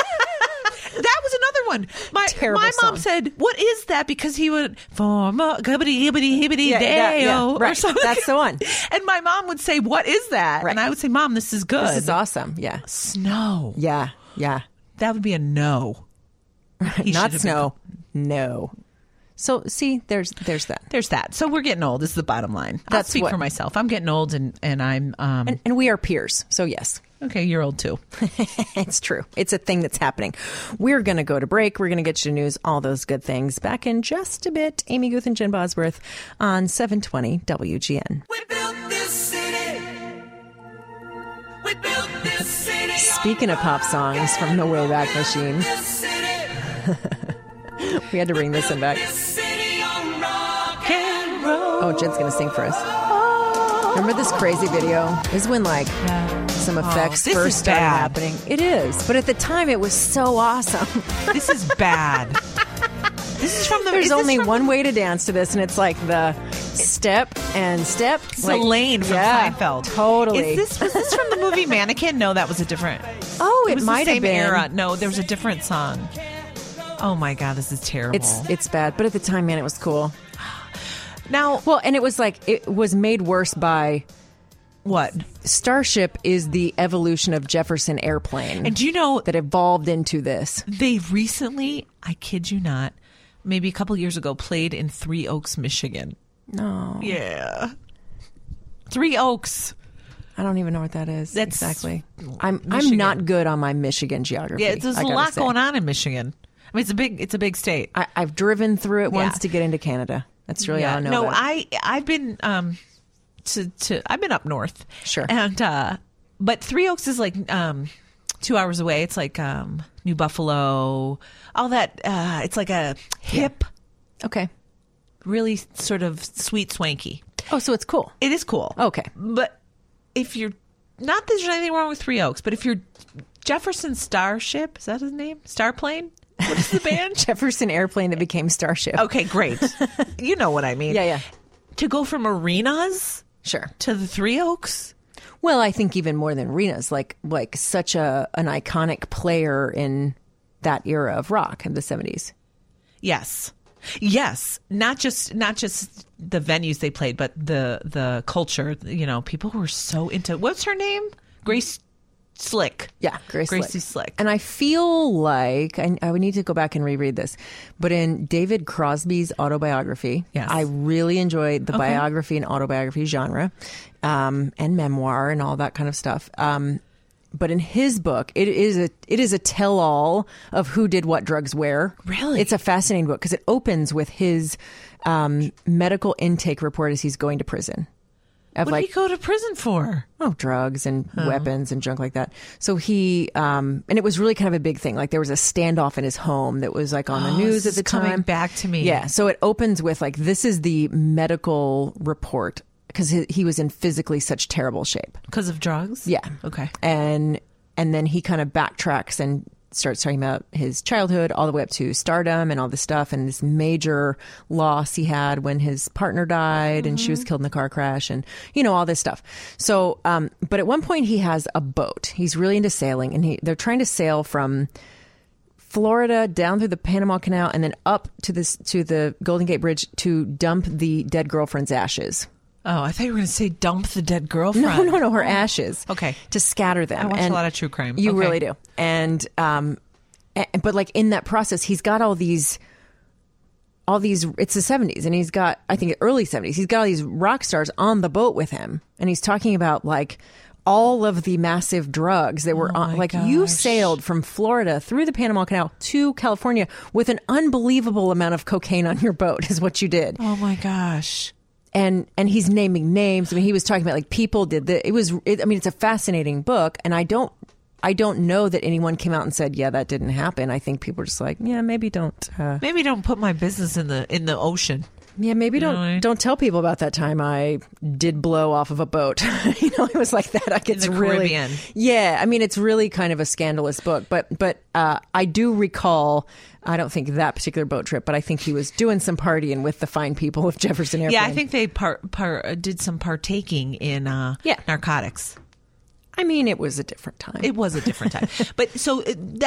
was another one. My mom said, what is that? Because he would, Former, hibbity, hibbity, hibbity, day-o, right. or something. That's the one. And my mom would say, what is that? Right. And I would say, Mom, this is good. This is awesome. Yeah. Snow. Yeah. Yeah. That would be a no. Not Snow. No. So see, there's that. There's that. So we're getting old. Is the bottom line. I'll speak for myself. I'm getting old, and I'm and we are peers. So yes. Okay, you're old too. It's true. It's a thing that's happening. We're going to go to break. We're going to get you news, all those good things. Back in just a bit. Amy Guth and Jen Bosworth on 720 WGN. We built this city. We built this city. Speaking of pop songs from the Wayback Machine. We had to bring this one back. Oh, Jen's going to sing for us. Remember this crazy video? This is when some effects first started happening. It is. But at the time, it was so awesome. This is bad. This is from the... There's only one way to dance to this, and it's like the step and step. It's Elaine from Seinfeld. Totally. Was this from the movie Mannequin? No, that was a different... Oh, it might have been. Era. No, there was a different song. Oh my God, this is terrible. It's bad, but at the time, man, it was cool. Now, and it was it was made worse by what? Starship is the evolution of Jefferson Airplane. And do you know that evolved into this? They recently, I kid you not, maybe a couple years ago, played in Three Oaks, Michigan. No. Yeah. Three Oaks. I don't even know what that is. That's exactly. I'm not good on my Michigan geography. Yeah, there's a lot going on in Michigan. I mean, it's a big state. I've driven through it once to get into Canada. That's really all I know. No, about it. I've been I've been up north. Sure. And but Three Oaks is like 2 hours away. It's like New Buffalo, all that. It's like a hip, Okay. really sort of sweet, swanky. Oh, so it's cool. It is cool. Okay. But if you're not, that there's anything wrong with Three Oaks, but if you're Jefferson Starship, is that his name? Starplane? What is the band? Jefferson Airplane that became Starship. Okay, great. You know what I mean. Yeah. To go from arenas Sure. to the Three Oaks. Well, I think even more than Rena's, like such an iconic player in that era of rock in the 70s. Yes. Not just the venues they played, but the culture. You know, people were so into. What's her name? Grace Slick. Yeah, Gracie Slick. And I feel like I would need to go back and reread this, but in David Crosby's autobiography, Yes. I really enjoyed the biography and autobiography genre, and memoir and all that kind of stuff. But in his book, it is a tell-all of who did what drugs where. Really? It's a fascinating book because it opens with his medical intake report as he's going to prison. Of What did he go to prison for? drugs and weapons and junk like that. So he, and it was really kind of a big thing. Like there was a standoff in his home that was like on the news at the time. Coming back to me. Yeah. So it opens with like, this is the medical report because he was in physically such terrible shape. Because of drugs? Yeah. Okay. And then he kind of backtracks and starts talking about his childhood all the way up to stardom and all this stuff and this major loss he had when his partner died and she was killed in the car crash and, you know, all this stuff. So, but at one point he has a boat. He's really into sailing and they're trying to sail from Florida down through the Panama Canal and then up to the Golden Gate Bridge to dump the dead girlfriend's ashes. Oh, I thought you were going to say dump the dead girlfriend. No, her ashes. Okay. To scatter them. I watch a lot of true crime. You Okay. really do. And, but like in that process, he's got all these, it's the 70s and he's got, I think early 70s, he's got all these rock stars on the boat with him. And he's talking about like all of the massive drugs that were on, like you sailed from Florida through the Panama Canal to California with an unbelievable amount of cocaine on your boat is what you did. Oh my gosh. And he's naming names. I mean, he was talking about like people did that. I mean, it's a fascinating book, and I don't know that anyone came out and said, yeah, that didn't happen. I think people are just like, yeah, maybe don't. Maybe don't put my business in the ocean. Yeah, maybe You know what I mean? don't tell people about that time I did blow off of a boat. You know, it was like that. Like it's In the really, Caribbean. yeah. I mean, it's really kind of a scandalous book. But I do recall. I don't think that particular boat trip, but I think he was doing some partying with the fine people of Jefferson Airplane. Yeah, I think they did some partaking in narcotics. I mean, it was a different time. It was a different time. But so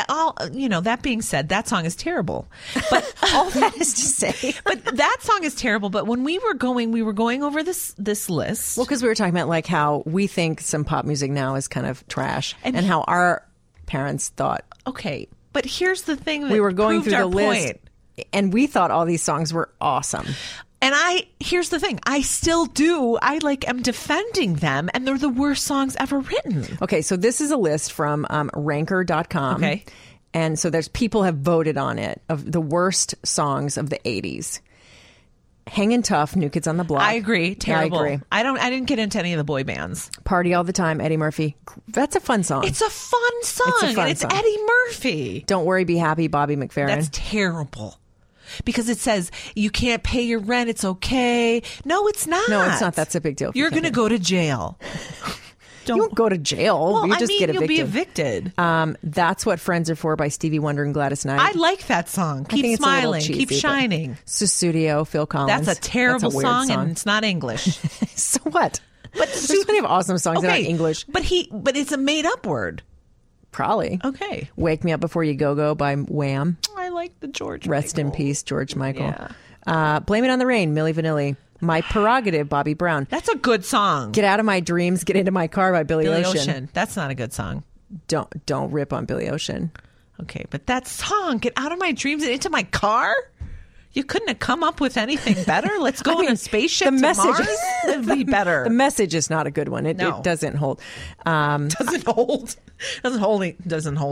that being said, that song is terrible. But all that is to say. but that song is terrible. But when we were going over this list. Well, because we were talking about like how we think some pop music now is kind of trash and how our parents thought. Okay, but here's the thing that we were going proved through the our list point. and we thought all these songs were awesome. And here's the thing, I still do. I am defending them, and they're the worst songs ever written. Okay, so this is a list from Ranker.com. Okay. And so there's people have voted on it of the worst songs of the 80s. Hangin' Tough, New Kids on the Block. I agree. Terrible. I agree. I didn't get into any of the boy bands. Party All the Time, Eddie Murphy. That's a fun song. It's a fun song. It's a fun and it's song. Eddie Murphy. Don't Worry, Be Happy, Bobby McFerrin. That's terrible. Because it says you can't pay your rent. It's okay. No, it's not. No, it's not. That's a big deal. You're going to go to jail. You won't go to jail. Well, you just get you'll evicted. be evicted. That's What Friends Are For by Stevie Wonder and Gladys Knight. I like that song. think Keep it's a little smiling. cheesy, Keep but- shining. Sussudio, Phil Collins. That's a terrible That's a weird song, and it's not English. So what? But there's plenty of awesome songs that are English. But it's a made up word. Probably. Okay. Wake Me Up Before You Go by Wham. I like the George. Rest in Michael. peace, George Michael. Yeah. Blame It on the Rain, Milli Vanilli. My Prerogative, Bobby Brown. That's a good song. Get Out of My Dreams, Get Into My Car by Billy Ocean. That's not a good song. Don't rip on Billy Ocean. Okay, but that song, Get Out of My Dreams and Into My Car? You couldn't have come up with anything better? Let's go on a spaceship to Mars? It'd be better. The message is not a good one. It No. doesn't hold. Doesn't hold up.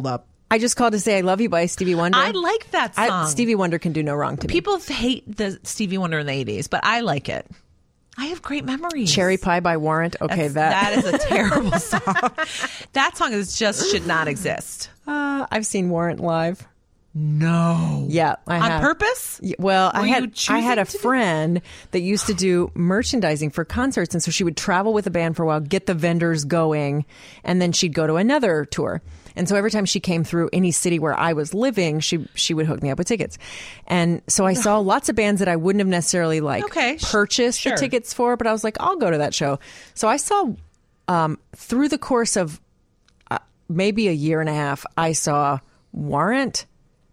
I Just Called to Say I Love You by Stevie Wonder. I like that song. Stevie Wonder can do no wrong to me. People hate the Stevie Wonder in the 80s, but I like it. I have great memories. Cherry Pie by Warrant. Okay, that is a terrible song. That song should not exist. I've seen Warrant live. No. Yeah, I have. On purpose? Well, I you had choosing a to do- friend that used to do merchandising for concerts, and so she would travel with the band for a while, get the vendors going, and then she'd go to another tour. And so every time she came through any city where I was living, she would hook me up with tickets. And so I saw lots of bands that I wouldn't have necessarily purchased the tickets for, but I was like, I'll go to that show. So I saw through the course of maybe a year and a half, I saw Warrant,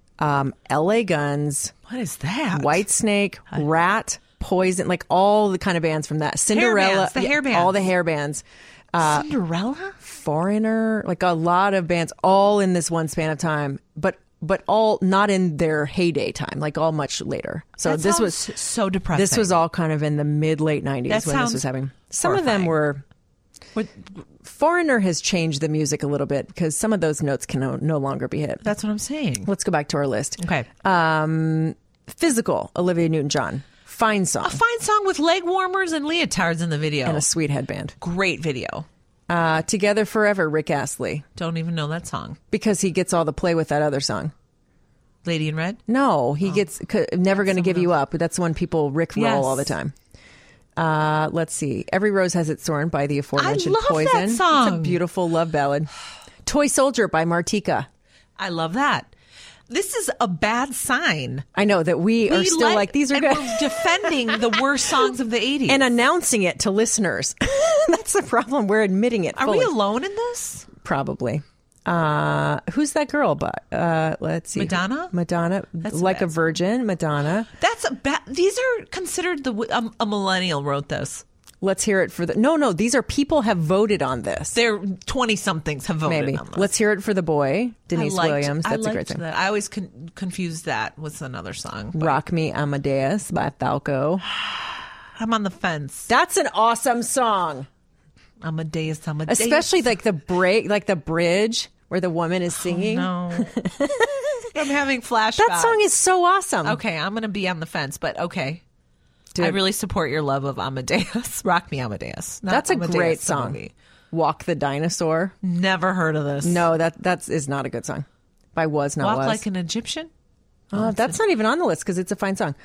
LA Guns. What is that? Whitesnake, Rat, Poison, like all the kind of bands from that. Cinderella. Hair bands. All the hair bands. Cinderella? Foreigner, like a lot of bands all in this one span of time, but all not in their heyday time, like all much later. So That this was so depressing. This was all kind of in the late 90s That when this was happening. Some of them were... Foreigner has changed the music a little bit because some of those notes can no longer be hit. That's what I'm saying. Let's go back to our list. Okay. Physical, Olivia Newton-John. Fine song. A fine song with leg warmers and leotards in the video. And a sweet headband. Great video. Together Forever, Rick Astley. Don't even know that song. Because he gets all the play with that other song. Lady in Red? No, he gets Never Gonna Give You Up. But that's one people rickroll all the time. Let's see. Every Rose Has Its Thorn by the aforementioned I love Poison. that song. It's a beautiful love ballad. Toy Soldier by Martika. I love that. This is a bad sign. I know that we are still like, these are good. We're defending the worst songs of the 80s. And announcing it to listeners. That's the problem. We're admitting it fully. Are we alone in this? Probably. Who's that girl? Let's see. Madonna? That's Like a Virgin, Madonna. That's a bad. These are considered a millennial wrote this. Let's hear it for the... No, these are people have voted on this. They're 20-somethings have voted on this. Let's hear it for the boy, Denise Williams. That's a great thing. That. I always confused that with another song. Rock Me Amadeus by Falco. I'm on the fence. That's an awesome song. Amadeus. Especially like the break, like the bridge where the woman is singing. Oh, no. I'm having flashbacks. That song is so awesome. Okay, I'm going to be on the fence, but okay. Dude. I really support your love of Amadeus. Rock Me Amadeus. That's a great song. Movie. Walk the Dinosaur. Never heard of this. No, that is not a good song. By Was Not Walk Was. Like an Egyptian? That's not even on the list because it's a fine song.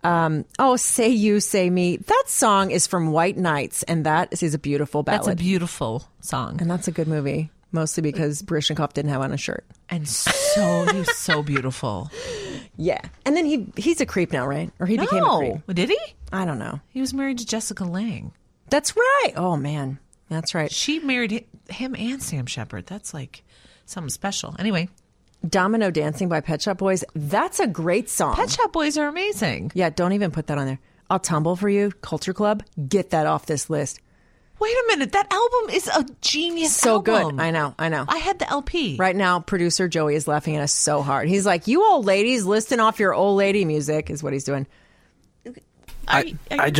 Say You, Say Me. That song is from White Nights, and that is a beautiful ballad. That's a beautiful song. And that's a good movie, mostly because Baryshnikov didn't have on a shirt. And he's so beautiful. Yeah. And then he's a creep now, right? Or he became a creep. Did he? I don't know. He was married to Jessica Lange. That's right. Oh, man. That's right. She married him and Sam Shepard. That's like something special. Anyway. Domino Dancing by Pet Shop Boys. That's a great song. Pet Shop Boys are amazing. Yeah, don't even put that on there. I'll Tumble for You, Culture Club. Get that off this list. Wait a minute. That album is a genius so album. Good. I know. I had the LP. Right now, producer Joey is laughing at us so hard. He's like, you old ladies listing off your old lady music is what he's doing. I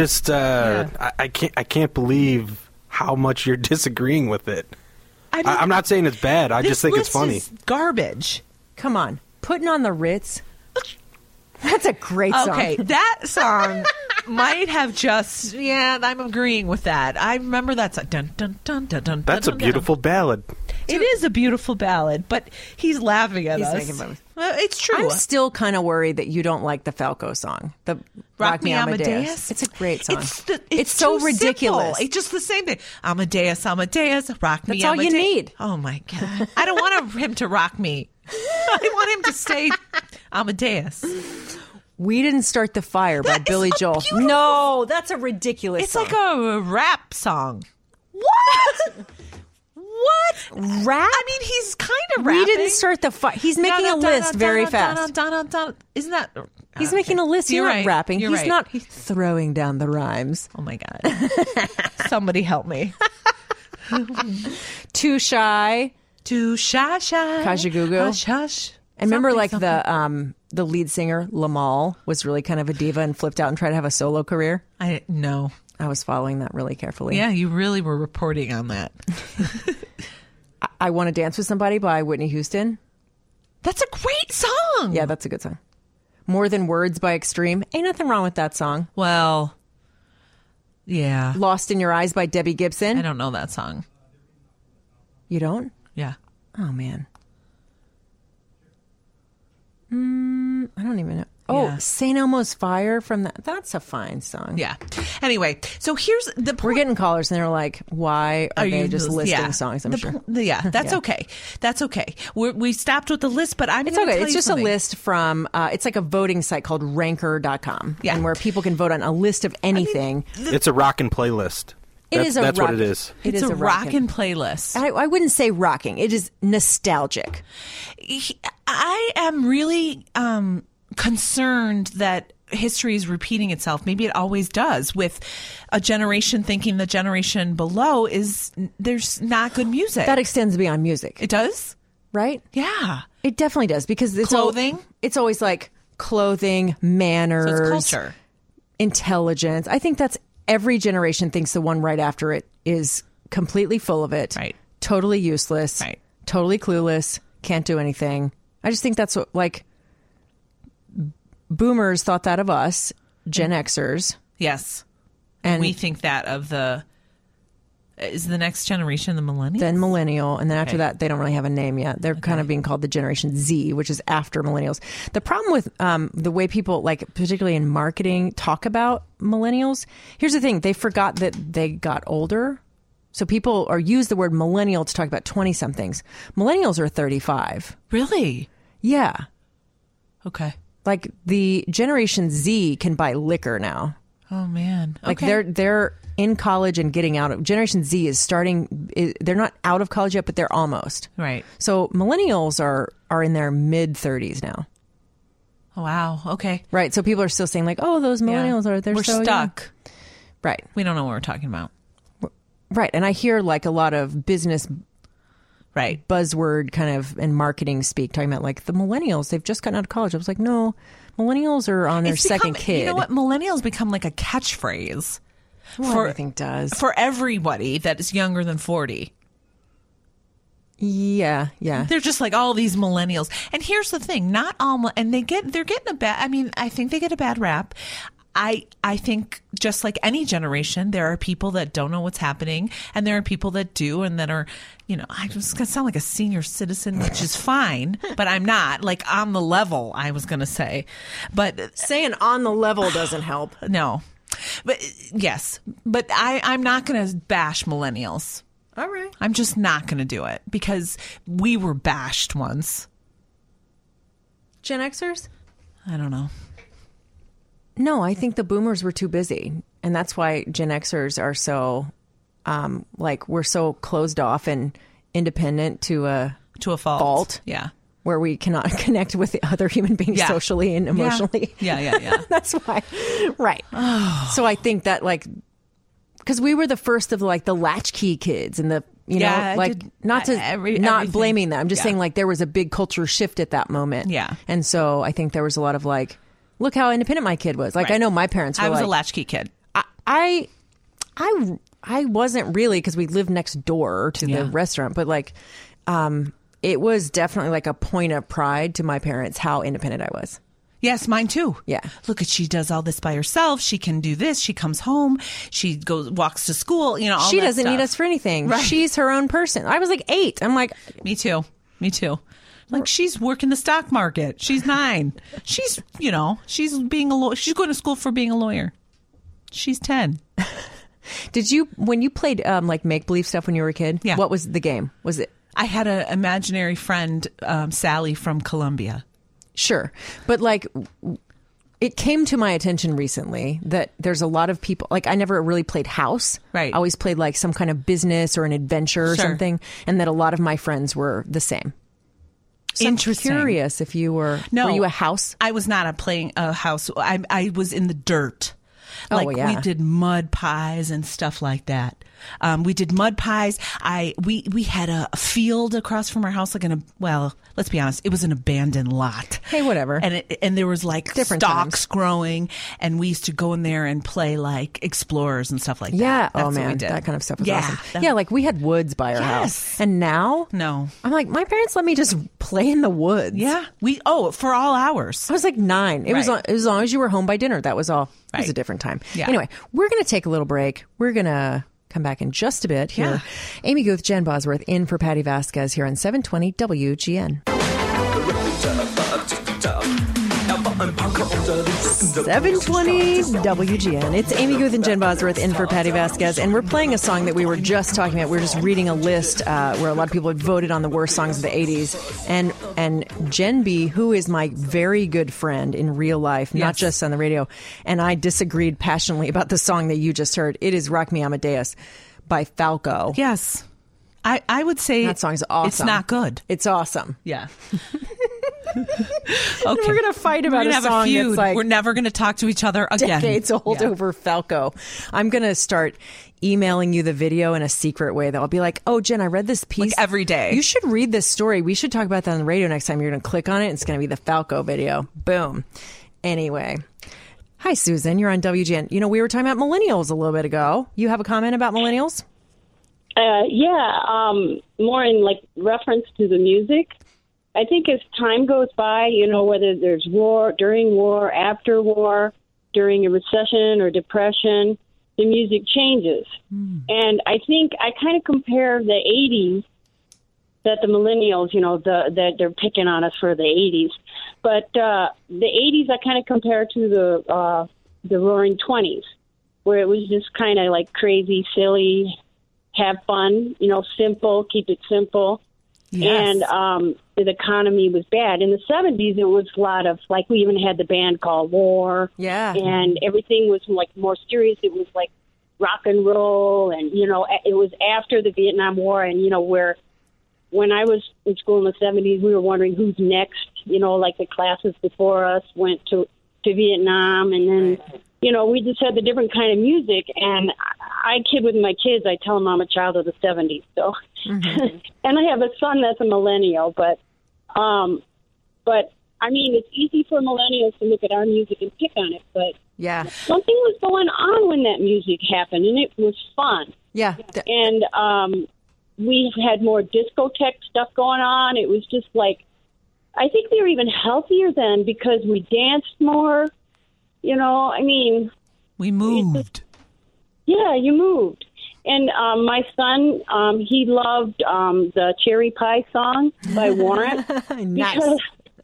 can't believe how much you're disagreeing with it. I'm not saying it's bad. I just think it's funny. Is garbage. Come on. Putting on the Ritz. That's a great song. Okay, that song might have just... Yeah, I'm agreeing with that. I remember that song. Dun, dun, dun, dun, dun, That's dun, a beautiful ballad. It is a beautiful ballad, but he's laughing at us. It's true. I'm still kind of worried that you don't like the Falco song. The Rock Me Amadeus. It's a great song. It's so too ridiculous. Simple. It's just the same thing. Amadeus, Rock Me Amadeus. That's all you need. Oh, my God. I don't want him to rock me. I want him to stay Amadeus. We Didn't Start the Fire by Billy Joel. Beautiful... No, that's a ridiculous song. It's like a rap song. What? What? Rap? I mean, he's kind of rapping. We Didn't Start the Fire. He's making a list very fast. Isn't that... He's making a list. He's not rapping. He's right. Not throwing down the rhymes. Oh, my God. Somebody help me. Too Shy. Too shy. Kajagoogoo. Hush, hush. And remember, like, the lead singer, Lamal, was really kind of a diva and flipped out and tried to have a solo career? No. I was following that really carefully. Yeah, you really were reporting on that. I Want to Dance with Somebody by Whitney Houston. That's a great song. Yeah, that's a good song. More Than Words by Extreme. Ain't nothing wrong with that song. Well, yeah. Lost in Your Eyes by Debbie Gibson. I don't know that song. You don't? Yeah. Oh, man. I don't even know. Oh, Yeah. St. Elmo's Fire from that. That's a fine song. Yeah. Anyway, so here's the point. We're getting callers and they're like, why are they just listing yeah. songs? I'm sure. That's Yeah. okay. That's okay. We stopped with the list, but I'm It's gonna okay. tell It's you just something. a list from, it's like a voting site called ranker.com. Yeah. And where people can vote on a list of anything. It's a rockin' playlist. That's what it is. It's a rockin' playlist. I wouldn't say rocking. It is nostalgic. I am really concerned that history is repeating itself. Maybe it always does, with a generation thinking the generation below there's not good music. That extends beyond music. It does? Right? Yeah. It definitely does, because it's Clothing? It's always like clothing, manners, So it's culture. intelligence. I think that's every generation thinks the one right after it is completely full of it. Right. Totally useless. Right. Totally clueless. Can't do anything. I just think that's what, like, boomers thought that of us, Gen Xers. Yes. And we think that of is the next generation the millennials? then millennial, and then after Okay. that, they don't really have a name yet. They're kind of being called the Generation Z, which is after millennials. The problem with the way people, like particularly in marketing, talk about millennials, here's the thing: they forgot that they got older. So people use the word millennial to talk about 20-somethings. Millennials are 35. Really? Yeah, Okay. like the Generation Z can buy liquor now. Oh man. Like Okay. they're in college and getting out of. Generation Z is starting. They're not out of college yet, but they're almost. Right. So millennials are in their mid 30s now. Oh, wow. Okay. Right. So people are still saying like, "Oh, those millennials they're We're so young." stuck. Right. We don't know what we're talking about. Right. And I hear like a lot of business Right. buzzword kind of and marketing speak talking about like the millennials, they've just gotten out of college. I was like, "No, millennials are on their It's second become- kid." You know what? Millennials become like a catchphrase Well, everything does. for everybody that is younger than 40. Yeah. Yeah. They're just like all these millennials. And here's the thing, not all and they're getting a bad, I mean, I think they get a bad rap. I think just like any generation, there are people that don't know what's happening, and there are people that do, and that are, I was going to sound like a senior citizen, which is fine, but I'm not, like, on the level, I was going to say. But Saying on the level doesn't help. no. But yes, but I'm not going to bash millennials. All right. I'm just not going to do it because we were bashed once. Gen Xers? I don't know. No, I think the boomers were too busy. And that's why Gen Xers are so, we're so closed off and independent to a fault. Yeah. Where we cannot connect with the other human beings Yeah. socially and emotionally. Yeah. That's why. Right. So I think that because we were the first of like the latchkey kids and the, Yeah, not everything. blaming them. I'm just Yeah. saying like there was a big culture shift at that moment. Yeah. And so I think there was a lot of like, look how independent my kid was. Like, Right. I know my parents were I was like, a latchkey kid. I wasn't really, because we lived next door to Yeah. the restaurant, but like, it was definitely like a point of pride to my parents how independent I was. Yes, mine too. Yeah. Look, she does all this by herself. She can do this. She comes home. She walks to school. All She that doesn't stuff. need us for anything. Right. She's her own person. I was like 8. I'm like, Me too. Like, she's working the stock market. She's 9. She's, she's she's going to school for being a lawyer. She's 10. did you, when you played like make believe stuff when you were a kid? Yeah. What was the game? Was it? I had an imaginary friend, Sally from Columbia. Sure. But like, it came to my attention recently that there's a lot of people, like I never really played house. Right. I always played like some kind of business or an adventure or Sure. something. And that a lot of my friends were the same. So Interesting. I'm curious if you were, No. were you a house? I was not playing a house. I was in the dirt. Oh, Like yeah. we did mud pies and stuff like that. We did mud pies. We had a field across from our house, like let's be honest, it was an abandoned lot. Hey, whatever. And there was like Different stalks times. growing, and we used to go in there and play like explorers and stuff like Yeah. that. That's Oh what we man, did. that kind of stuff was Yeah, awesome. that- Yeah. Like we had woods by our Yes. house. And now No. I'm like, my parents let me just play in the woods. Yeah. For all hours. I was like 9. It was as long as you were home by dinner. That was all. It was a different time. Yeah. Anyway, we're going to take a little break. We're going to come back in just a bit here. Yeah. Amy Guth, Jen Bosworth in for Patty Vasquez here on 720 WGN. 720 WGN. It's Amy Guth and Jen Bosworth in for Patty Vasquez, and we're playing a song that we were just talking about. We were just reading a list where a lot of people had voted on the worst songs of the 80s, and Jen B, who is my very good friend in real life, not just on the radio, and I disagreed passionately about the song that you just heard. It is Rock Me Amadeus by Falco. Yes. I would say that song's awesome. It's not good. It's awesome. Yeah. Okay. We're going to fight about a song that's like... We're never going to talk to each other again. Decades old over Falco. I'm going to start emailing you the video in a secret way that I'll be like, oh, Jen, I read this piece. Like every day. You should read this story. We should talk about that on the radio next time. You're going to click on it. It's going to be the Falco video. Boom. Anyway. Hi, Susan. You're on WGN. You know, we were talking about millennials a little bit ago. You have a comment about millennials? More in like reference to the music. I think as time goes by, you know, whether there's war, during war, after war, during a recession or depression, the music changes. And I think I kind of compare the 80s that the millennials, you know, that they're picking on us for the 80s. But the 80s I kind of compare to the roaring 20s, where it was just kind of like crazy, silly, have fun, you know, simple, keep it simple. Yes. And the economy was bad. In the 70s, it was a lot of, like, we even had the band called War. Yeah. And everything was, like, more serious. It was, like, rock and roll. And, you know, it was after the Vietnam War. And, you know, where when I was in school in the 70s, we were wondering who's next. You know, like the classes before us went to Vietnam. And then, you know, we just had the different kind of music. And I kid with my kids. I tell them I'm a child of the 70s. So, and I have a son that's a millennial. But I mean, it's easy for millennials to look at our music and pick on it. But something was going on when that music happened, and it was fun. Yeah. And we had more discotheque stuff going on. It was just like, I think we were even healthier then because we danced more. You know, I mean, we moved. You moved. And my son, he loved the Cherry Pie song by Warrant. Nice.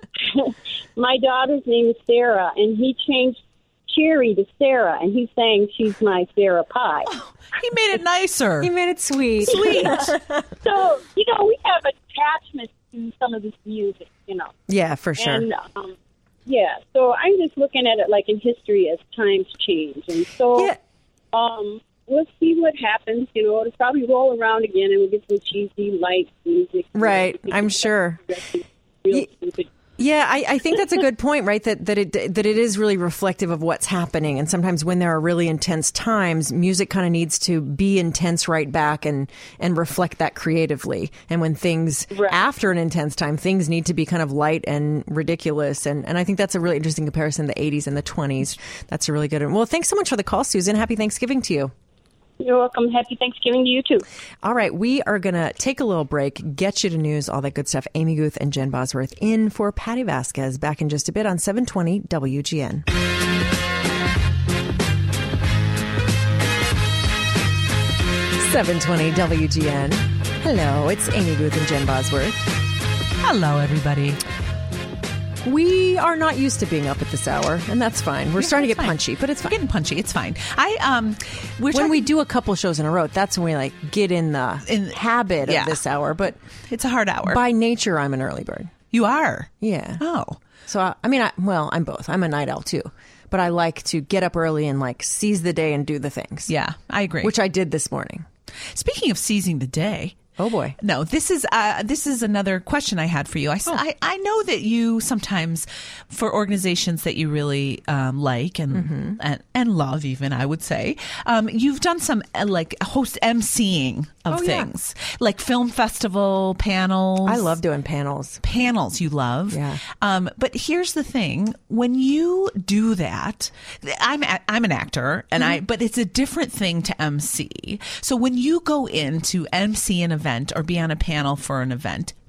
My daughter's name is Sarah, and he changed Cherry to Sarah, and he's saying she's my Sarah Pie. Oh, he made it nicer. He made it sweet. Sweet. So, you know, we have attachment to some of this music, you know. Yeah, for sure. And, so I'm just looking at it like in history as times change. And so we'll see what happens. You know, it'll probably roll around again and we'll get some cheesy, light music. Right, I'm sure. Real stupid. Yeah, I think that's a good point, right? That it is really reflective of what's happening. And sometimes when there are really intense times, music kind of needs to be intense right back and reflect that creatively. And when things, after an intense time, things need to be kind of light and ridiculous. And I think that's a really interesting comparison, the 80s and the 20s. That's a really good one. Well, thanks so much for the call, Susan. Happy Thanksgiving to you. You're welcome. Happy Thanksgiving to you, too. All right. We are going to take a little break, get you to news, all that good stuff. Amy Guth and Jen Bosworth in for Patty Vasquez. Back in just a bit on 720 WGN. .720 WGN. Hello, it's Amy Guth and Jen Bosworth. Hello, everybody. We are not used to being up at this hour, and that's fine. We're starting to get punchy, but it's fine. We're getting punchy. It's fine. When we do a couple shows in a row, that's when we like get in the habit of this hour. But it's a hard hour. By nature, I'm an early bird. You are? Yeah. Oh. So, I'm both. I'm a night owl, too. But I like to get up early and like seize the day and do the things. Yeah, I agree. Which I did this morning. Speaking of seizing the day. Oh, boy. No, this is another question I had for you. I know that you sometimes, for organizations that you really like and love even, I would say, you've done some like host emceeing of things. Like film festival panels. I love doing panels. Panels you love. Yeah. But here's the thing. When you do that, I'm an actor, and but it's a different thing to MC. So when you go in to MC an event or be on a panel for an event,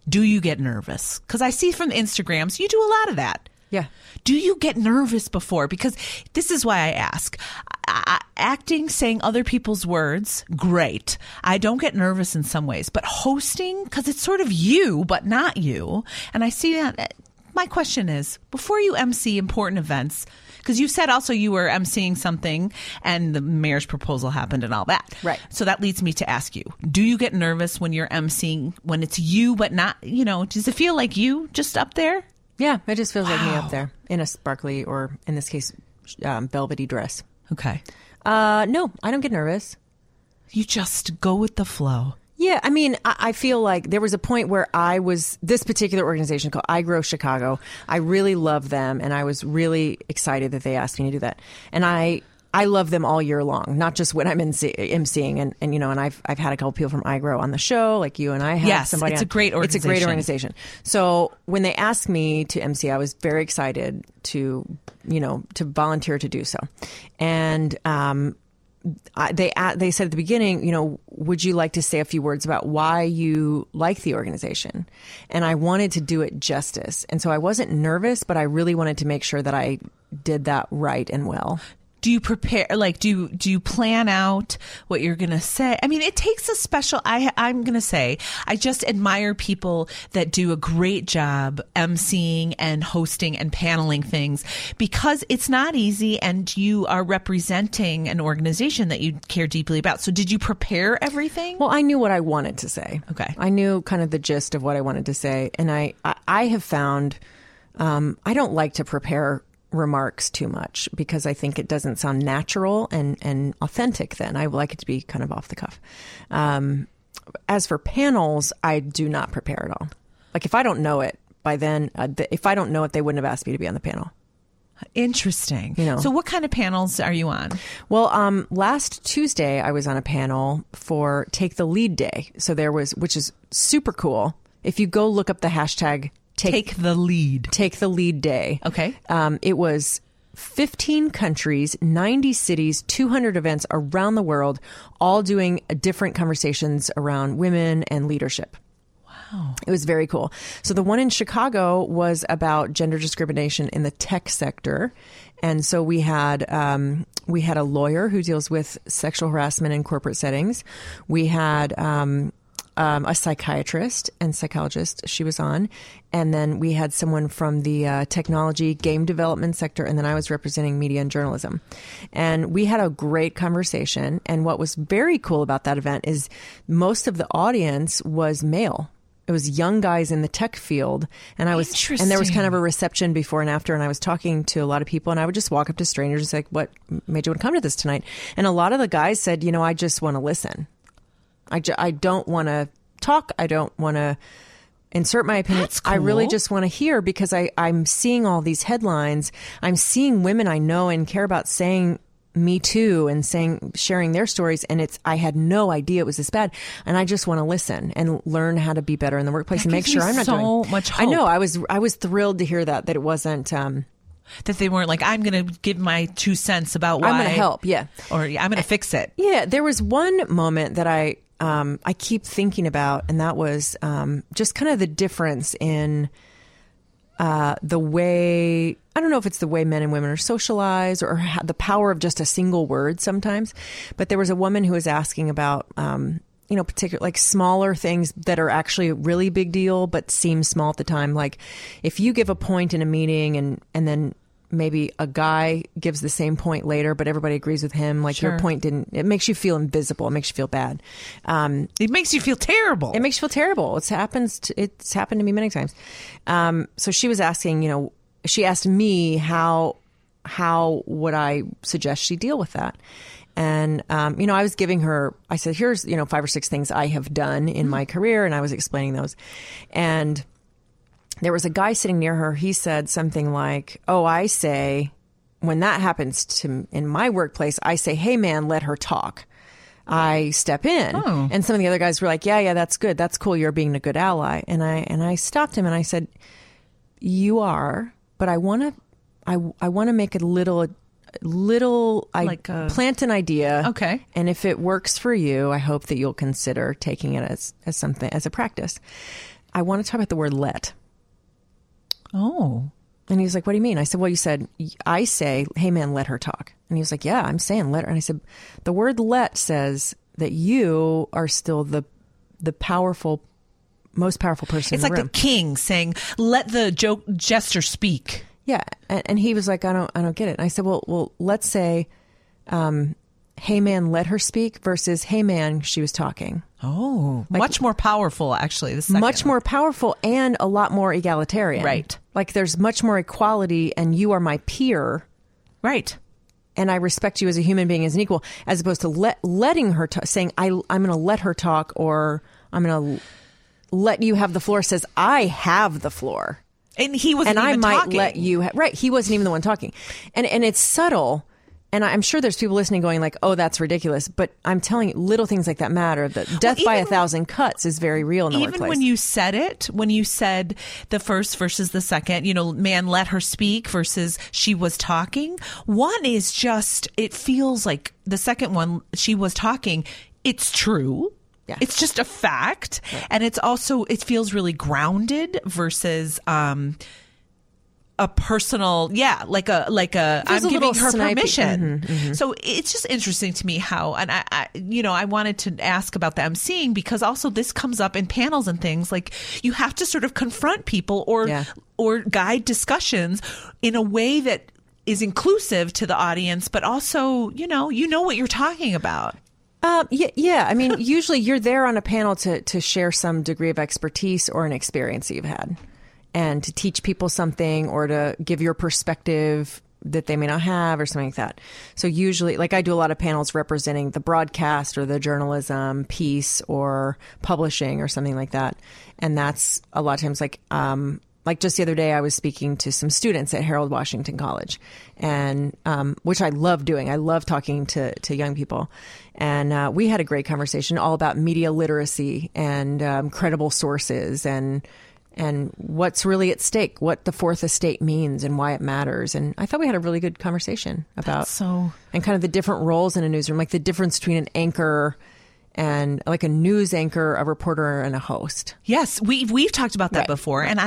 Do you get nervous? Because I see from the Instagrams, you do a lot of that. Yeah. Do you get nervous before? Because this is why I ask. Acting, saying other people's words, great. I don't get nervous in some ways, but hosting, because it's sort of you, but not you. And I see that. My question is, before you MC important events, because you said also you were MCing something and the mayor's proposal happened and all that. Right. So that leads me to ask you, do you get nervous when you're MCing, when it's you, but not, does it feel like you just up there? Yeah, it just feels like me up there in a sparkly, or in this case, velvety dress. Okay. No, I don't get nervous. You just go with the flow. Yeah, I mean, I feel like there was a point where this particular organization called iGrow Chicago, I really love them, and I was really excited that they asked me to do that. And I love them all year long, not just when I'm emceeing. And I've had a couple people from iGrow on the show, like you and I have. Yes, somebody it's on. a great organization. It's a great organization. So when they asked me to MC, I was very excited to volunteer to do so. And they said at the beginning, would you like to say a few words about why you like the organization? And I wanted to do it justice. And so I wasn't nervous, but I really wanted to make sure that I did that right and well. Do you prepare, do you plan out what you're going to say? I mean, it takes a special, I'm going to say, I just admire people that do a great job emceeing and hosting and paneling things, because it's not easy and you are representing an organization that you care deeply about. So did you prepare everything? Well, I knew what I wanted to say. Okay. I knew kind of the gist of what I wanted to say. And I have found, I don't like to prepare remarks too much, because I think it doesn't sound natural and authentic. Then I like it to be kind of off the cuff. As for panels, I do not prepare at all. Like if I don't know it by then, if I don't know it, they wouldn't have asked me to be on the panel. Interesting. So what kind of panels are you on? Well, last Tuesday I was on a panel for Take the Lead Day. So which is super cool. If you go look up the hashtag Take the Lead Day. Okay. It was 15 countries, 90 cities, 200 events around the world, all doing different conversations around women and leadership. Wow. It was very cool. So the one in Chicago was about gender discrimination in the tech sector. And so we had a lawyer who deals with sexual harassment in corporate settings. We had a psychiatrist and psychologist, she was on. And then we had someone from the technology game development sector. And then I was representing media and journalism. And we had a great conversation. And what was very cool about that event is most of the audience was male. It was young guys in the tech field. And there was kind of a reception before and after. And I was talking to a lot of people, and I would just walk up to strangers and say, what made you want to come to this tonight? And a lot of the guys said, I just want to listen. I don't want to talk. I don't want to insert my opinion. That's cool. I really just want to hear, because I'm seeing all these headlines. I'm seeing women I know and care about saying Me Too and sharing their stories. And I had no idea it was this bad. And I just want to listen and learn how to be better in the workplace and make sure I'm not doing so much hope. I know. I was thrilled to hear that it wasn't, that they weren't like, I'm going to give my 2 cents about why. I'm going to help. Yeah. Or I'm going to fix it. Yeah. There was one moment that I keep thinking about, and that was just kind of the difference in the way, I don't know if it's the way men and women are socialized or the power of just a single word sometimes. But there was a woman who was asking about, particular, like smaller things that are actually a really big deal, but seem small at the time. Like if you give a point in a meeting and then maybe a guy gives the same point later, but everybody agrees with him. Like your point it makes you feel invisible. It makes you feel bad. It makes you feel terrible. It makes you feel terrible. It's happened to me many times. So she was asking, she asked me how would I suggest she deal with that? And, I was giving her, I said, here's, 5 or 6 things I have done in my career. And I was explaining those. And there was a guy sitting near her. He said something like, I say, when that happens in my workplace, I say, hey, man, let her talk. I step in. Oh. And some of the other guys were like, yeah, that's good. That's cool. You're being a good ally. And I stopped him and I said, you are, but I want to make a little, plant an idea. Okay. And if it works for you, I hope that you'll consider taking it as something, as a practice. I want to talk about the word let. Oh. And he was like, what do you mean? I said, well, you said, I say, hey, man, let her talk. And he was like, yeah, I'm saying let her. And I said, the word let says that you are still the powerful, most powerful person in the room. It's like the king saying, let the jester speak. Yeah. And he was like, I don't get it. And I said, well, let's say, hey, man, let her speak versus, hey, man, she was talking. Oh, like, much more powerful, actually. The second much more powerful and a lot more egalitarian. Right. Like there's much more equality and you are my peer. Right. And I respect you as a human being, as an equal, as opposed to letting her saying, I'm going to let her talk, or I'm going to let you have the floor, says, I have the floor. And he wasn't even even talking. And I might talking. let you right. He wasn't even the one talking. And it's subtle. And I'm sure there's people listening going like, oh, that's ridiculous. But I'm telling you, little things like that matter. That death by 1,000 cuts is very real in the workplace. Even when you said it, when you said the first versus the second, man, let her speak versus she was talking. One is just, it feels like the second one, she was talking. It's true. Yeah. It's just a fact. Right. And it's also, it feels really grounded versus, a personal, like I'm giving her permission. Mm-hmm. So it's just interesting to me how, and I wanted to ask about the emceeing because also this comes up in panels and things like you have to sort of confront people or guide discussions in a way that is inclusive to the audience, but also, you know what you're talking about. Yeah. I mean, usually you're there on a panel to share some degree of expertise or an experience that you've had. And to teach people something or to give your perspective that they may not have or something like that. So usually, like I do a lot of panels representing the broadcast or the journalism piece or publishing or something like that. And that's a lot of times like just the other day, I was speaking to some students at Harold Washington College, and which I love doing. I love talking to young people. And we had a great conversation all about media literacy and credible sources and what's really at stake, what the Fourth Estate means and why it matters. And I thought we had a really good conversation about and kind of the different roles in a newsroom, like the difference between an anchor and like a news anchor, a reporter, and a host. Yes, we've talked about that before. And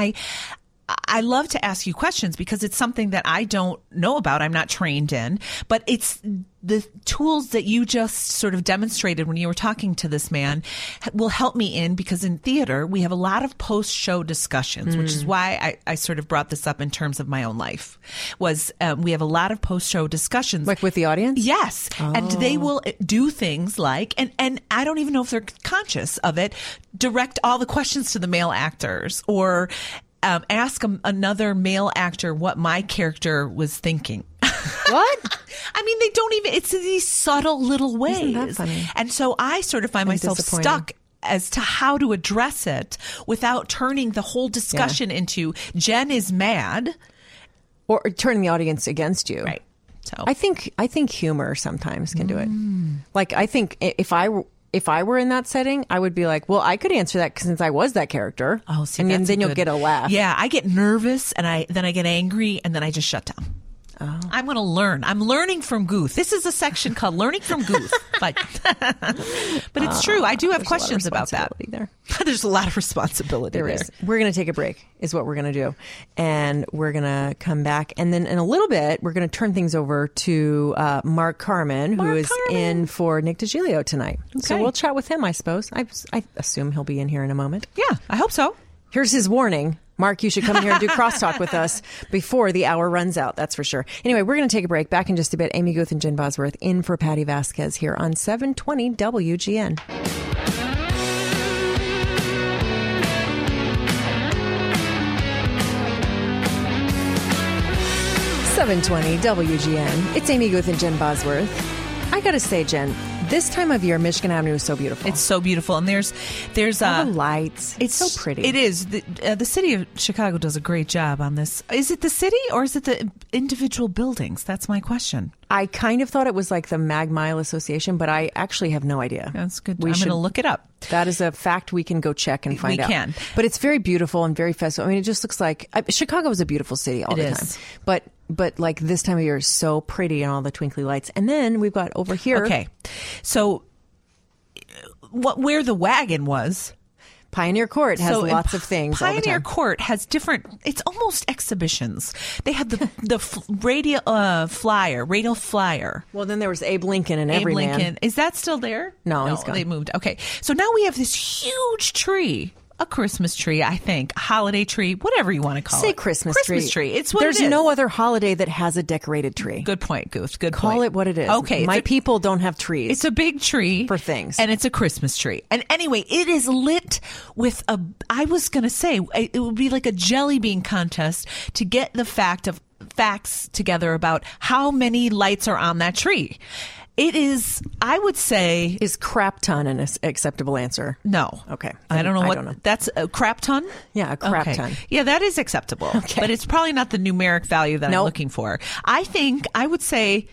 I love to ask you questions because it's something that I don't know about. I'm not trained in, but it's the tools that you just sort of demonstrated when you were talking to this man will help me in, because in theater, we have a lot of post-show discussions, which is why I sort of brought this up in terms of my own life, was we have a lot of post-show discussions. Like with the audience? Yes. Oh. And they will do things like, and I don't even know if they're conscious of it, direct all the questions to the male actors or ask another male actor what my character was thinking. What? I mean, they don't even, it's in these subtle little ways. Isn't that funny? And so I sort of find myself stuck as to how to address it without turning the whole discussion into Jen is mad. Or turning the audience against you. Right. So I think humor sometimes can do it. Like, I think if I were in that setting, I would be like, well, I could answer that since I was that character. Oh, see, and then you'll get a laugh. Yeah, I get nervous and then I get angry and then I just shut down. Oh. I'm going to learn. I'm learning from Guth. This is a section called Learning from Guth. But it's true. I do have questions about that. There. There's a lot of responsibility there. Is. We're going to take a break is what we're going to do. And we're going to come back. And then in a little bit, we're going to turn things over to Mark Carman, who is in for Nick DiGilio tonight. Okay. So we'll chat with him, I suppose. I assume he'll be in here in a moment. Yeah, I hope so. Here's his warning. Mark, you should come in here and do crosstalk with us before the hour runs out. That's for sure. Anyway, we're going to take a break. Back in just a bit. Amy Guth and Jen Bosworth in for Patty Vasquez here on 720 WGN. 720 WGN. It's Amy Guth and Jen Bosworth. I got to say, Jen, this time of year, Michigan Avenue is so beautiful. It's so beautiful. And there's all the lights. It's so pretty. It is. The city of Chicago does a great job on this. Is it the city or is it the individual buildings? That's my question. I kind of thought it was like the Mag Mile Association, but I actually have no idea. That's good. I'm going to look it up. That is a fact we can go check and find out. We can. But it's very beautiful and very festive. I mean, it just looks like Chicago is a beautiful city all the time. But like this time of year is so pretty and all the twinkly lights. And then we've got over here. Okay. So where the wagon was. Pioneer Court has lots of things all the Pioneer time. Court has different, it's almost exhibitions. They have the radial flyer. Well, then there was Abe Lincoln and Abe Everyman. Lincoln. Is that still there? No, he's gone. They moved. Okay. So now we have this huge tree. A Christmas tree, I think. A holiday tree, whatever you want to call it. Say Christmas tree. Christmas tree. It's what There's it is. no other holiday that has a decorated tree. Good point, Goose. Good point. Call it what it is. Okay. My people don't have trees. It's a big tree. For things. And it's a Christmas tree. And anyway, it is lit with I was going to say, it would be like a jelly bean contest to get the facts together about how many lights are on that tree. It is, I would say... Is crap ton an acceptable answer? No. Okay. I don't know what... don't know. That's a crap ton? Yeah, a crap ton. Yeah, that is acceptable. Okay. But it's probably not the numeric value that I'm looking for. I think I would say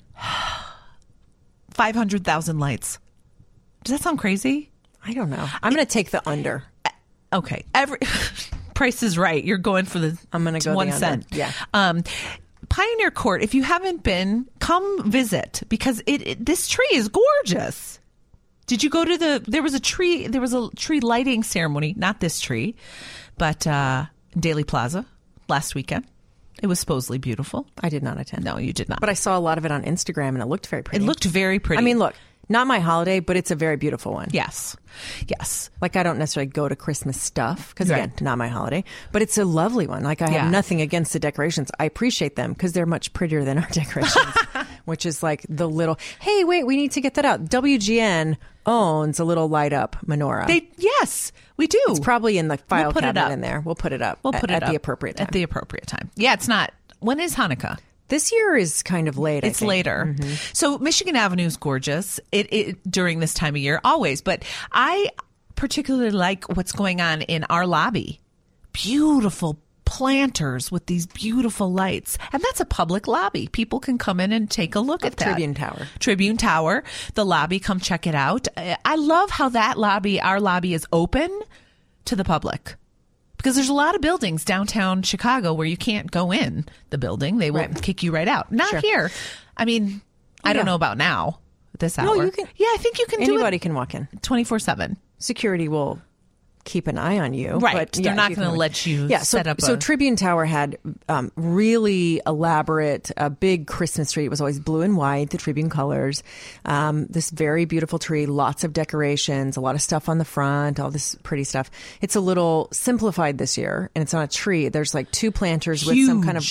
500,000 lights. Does that sound crazy? I don't know. I'm going to take the under. Okay. Price is right. You're going for the I'm going to go 1 the cent. under. Yeah. Pioneer Court, if you haven't been, come visit because this tree is gorgeous. Did you go to there was a tree lighting ceremony, not this tree, but Daly Plaza last weekend. It was supposedly beautiful. I did not attend. No, you did not. But I saw a lot of it on Instagram and it looked very pretty. It looked very pretty. I mean, look, not my holiday, but it's a very beautiful one. Yes. Yes. Like, I don't necessarily go to Christmas stuff because, again, not my holiday, but it's a lovely one. Like, I have nothing against the decorations. I appreciate them because they're much prettier than our decorations, which is like the little, hey, wait, we need to get that out. WGN owns a little light up menorah. Yes, we do. It's probably in the file cabinet in there. We'll put it up. We'll put it at up the appropriate time. At the appropriate time. Yeah, it's not. When is Hanukkah? This year is kind of late. It's later. Mm-hmm. So Michigan Avenue is gorgeous it during this time of year, always. But I particularly like what's going on in our lobby. Beautiful planters with these beautiful lights. And that's a public lobby. People can come in and take a look at that. Tribune Tower. The lobby, come check it out. I love how that lobby, our lobby, is open to the public. Because there's a lot of buildings downtown Chicago where you can't go in the building. They will kick you right out. Not here. I mean, I don't know about now, this hour. No, you can. Yeah, I think you can do it. Anybody can walk in. 24/7. Security will keep an eye on you. Right. But They're not going to let you set up So Tribune Tower had really elaborate, big Christmas tree. It was always blue and white, the Tribune colors. This very beautiful tree, lots of decorations, a lot of stuff on the front, all this pretty stuff. It's a little simplified this year, and it's on a tree. There's like two planters with some kind of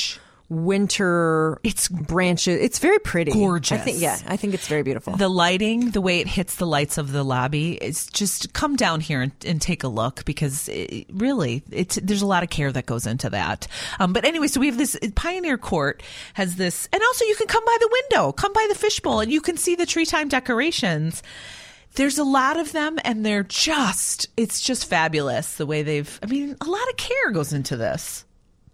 winter branches. It's very pretty. Gorgeous. I think it's very beautiful. The lighting, the way it hits the lights of the lobby, it's just come down here and take a look because there's a lot of care that goes into that. But anyway, so we have this Pioneer Court has this, and also you can come by the window, come by the fishbowl, and you can see the tree time decorations. There's a lot of them, and it's just fabulous the way a lot of care goes into this.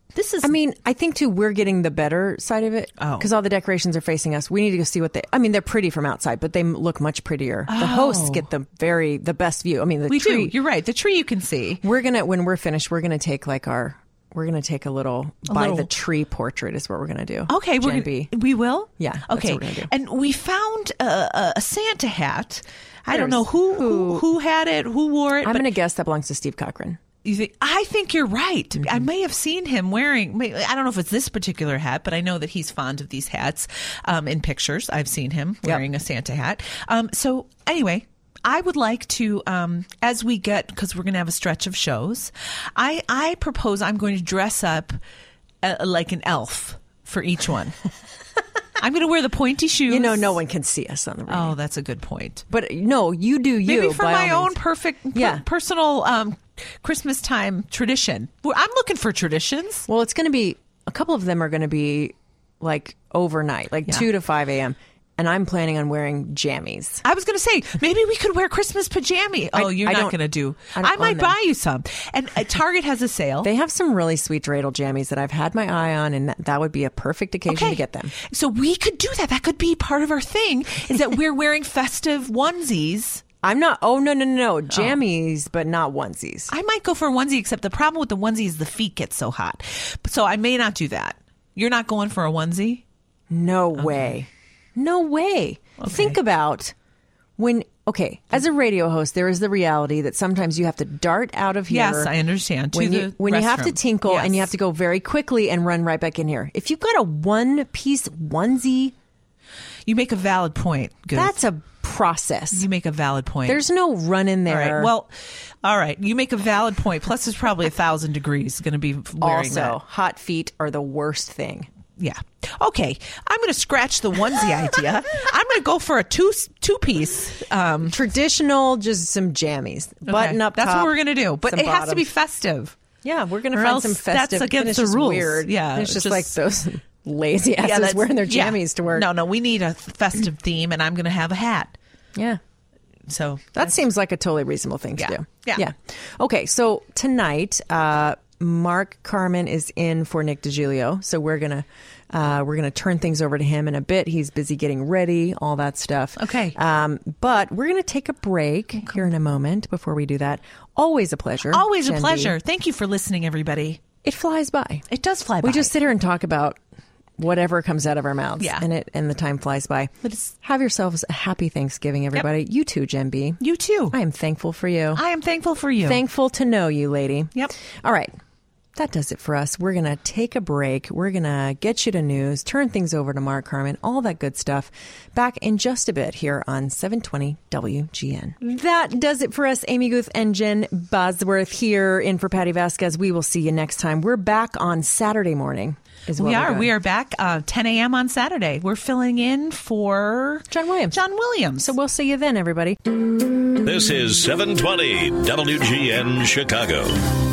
I think too, we're getting the better side of it because all the decorations are facing us. We need to go see they're pretty from outside, but they look much prettier. The hosts get the best view. I mean, the tree. Do. You're right. The tree you can see. When we're finished, we're going to take a little the tree portrait is what we're going to do. Okay. We will? Yeah. Okay. That's what we're gonna do. And we found a Santa hat. I don't know who had it, who wore it. I'm going to guess that belongs to Steve Cochran. I think you're right. Mm-hmm. I may have seen him wearing, I don't know if it's this particular hat, but I know that he's fond of these hats in pictures. I've seen him wearing a Santa hat. So anyway, I would like to, as we get, because we're going to have a stretch of shows, I propose I'm going to dress up like an elf for each one. I'm going to wear the pointy shoes. No one can see us on the radio. Oh, that's a good point. But no, you do you. Maybe for my own personal Christmas time tradition. I'm looking for traditions. Well, it's going to be, a couple of them are going to be like overnight, like 2 to 5 a.m. And I'm planning on wearing jammies. I was going to say, maybe we could wear Christmas pajamas. Oh, you're not going to do. I might buy you some. And Target has a sale. They have some really sweet dreidel jammies that I've had my eye on, and that would be a perfect occasion to get them. So we could do that. That could be part of our thing, is that we're wearing festive onesies. I'm not. Oh, no. Jammies, but not onesies. I might go for a onesie, except the problem with the onesie is the feet get so hot. So I may not do that. You're not going for a onesie? No way. No way. Okay. Think about when okay, as a radio host, there is the reality that sometimes you have to dart out of here. Yes, I understand. When you have to tinkle and you have to go very quickly and run right back in here. If you've got a one-piece onesie, you make a valid point. Goof. That's a process. You make a valid point. There's no run in there. All right. Well, all right. You make a valid point. Plus, it's probably 1,000 degrees going to be wearing that. Also, hot feet are the worst thing. Yeah. Okay. I'm going to scratch the onesie idea. I'm going to go for a two-piece. Traditional, just some jammies. Button up top. That's what we're going to do. But it bottoms. has to be festive. Yeah, we're going to find some festive. That's against the rules. rules. Weird. Yeah. It's just like those lazy asses wearing their jammies to work. No, we need a festive theme, and I'm going to have a hat. Yeah. So that seems like a totally reasonable thing to do. Yeah. Okay, so tonight, Mark Carman is in for Nick DiGilio, so we're gonna turn things over to him in a bit. He's busy getting ready, all that stuff. Okay. But we're gonna take a break here in a moment. Before we do that, always a pleasure. Always Jen a pleasure. Thank you for listening, everybody. It flies by. It does fly by. We just sit here and talk about whatever comes out of our mouths. Yeah. And the time flies by. Have yourselves a happy Thanksgiving, everybody. Yep. You too, Jen B. You too. I am thankful for you. I am thankful for you. Thankful to know you, lady. Yep. All right. That does it for us. We're going to take a break. We're going to get you to news, turn things over to Mark Carman, all that good stuff. Back in just a bit here on 720 WGN. That does it for us. Amy Guth and Jen Bosworth here in for Patty Vasquez. We will see you next time. We're back on Saturday morning. We are back 10 a.m. on Saturday. We're filling in for John Williams. So we'll see you then, everybody. This is 720 WGN Chicago.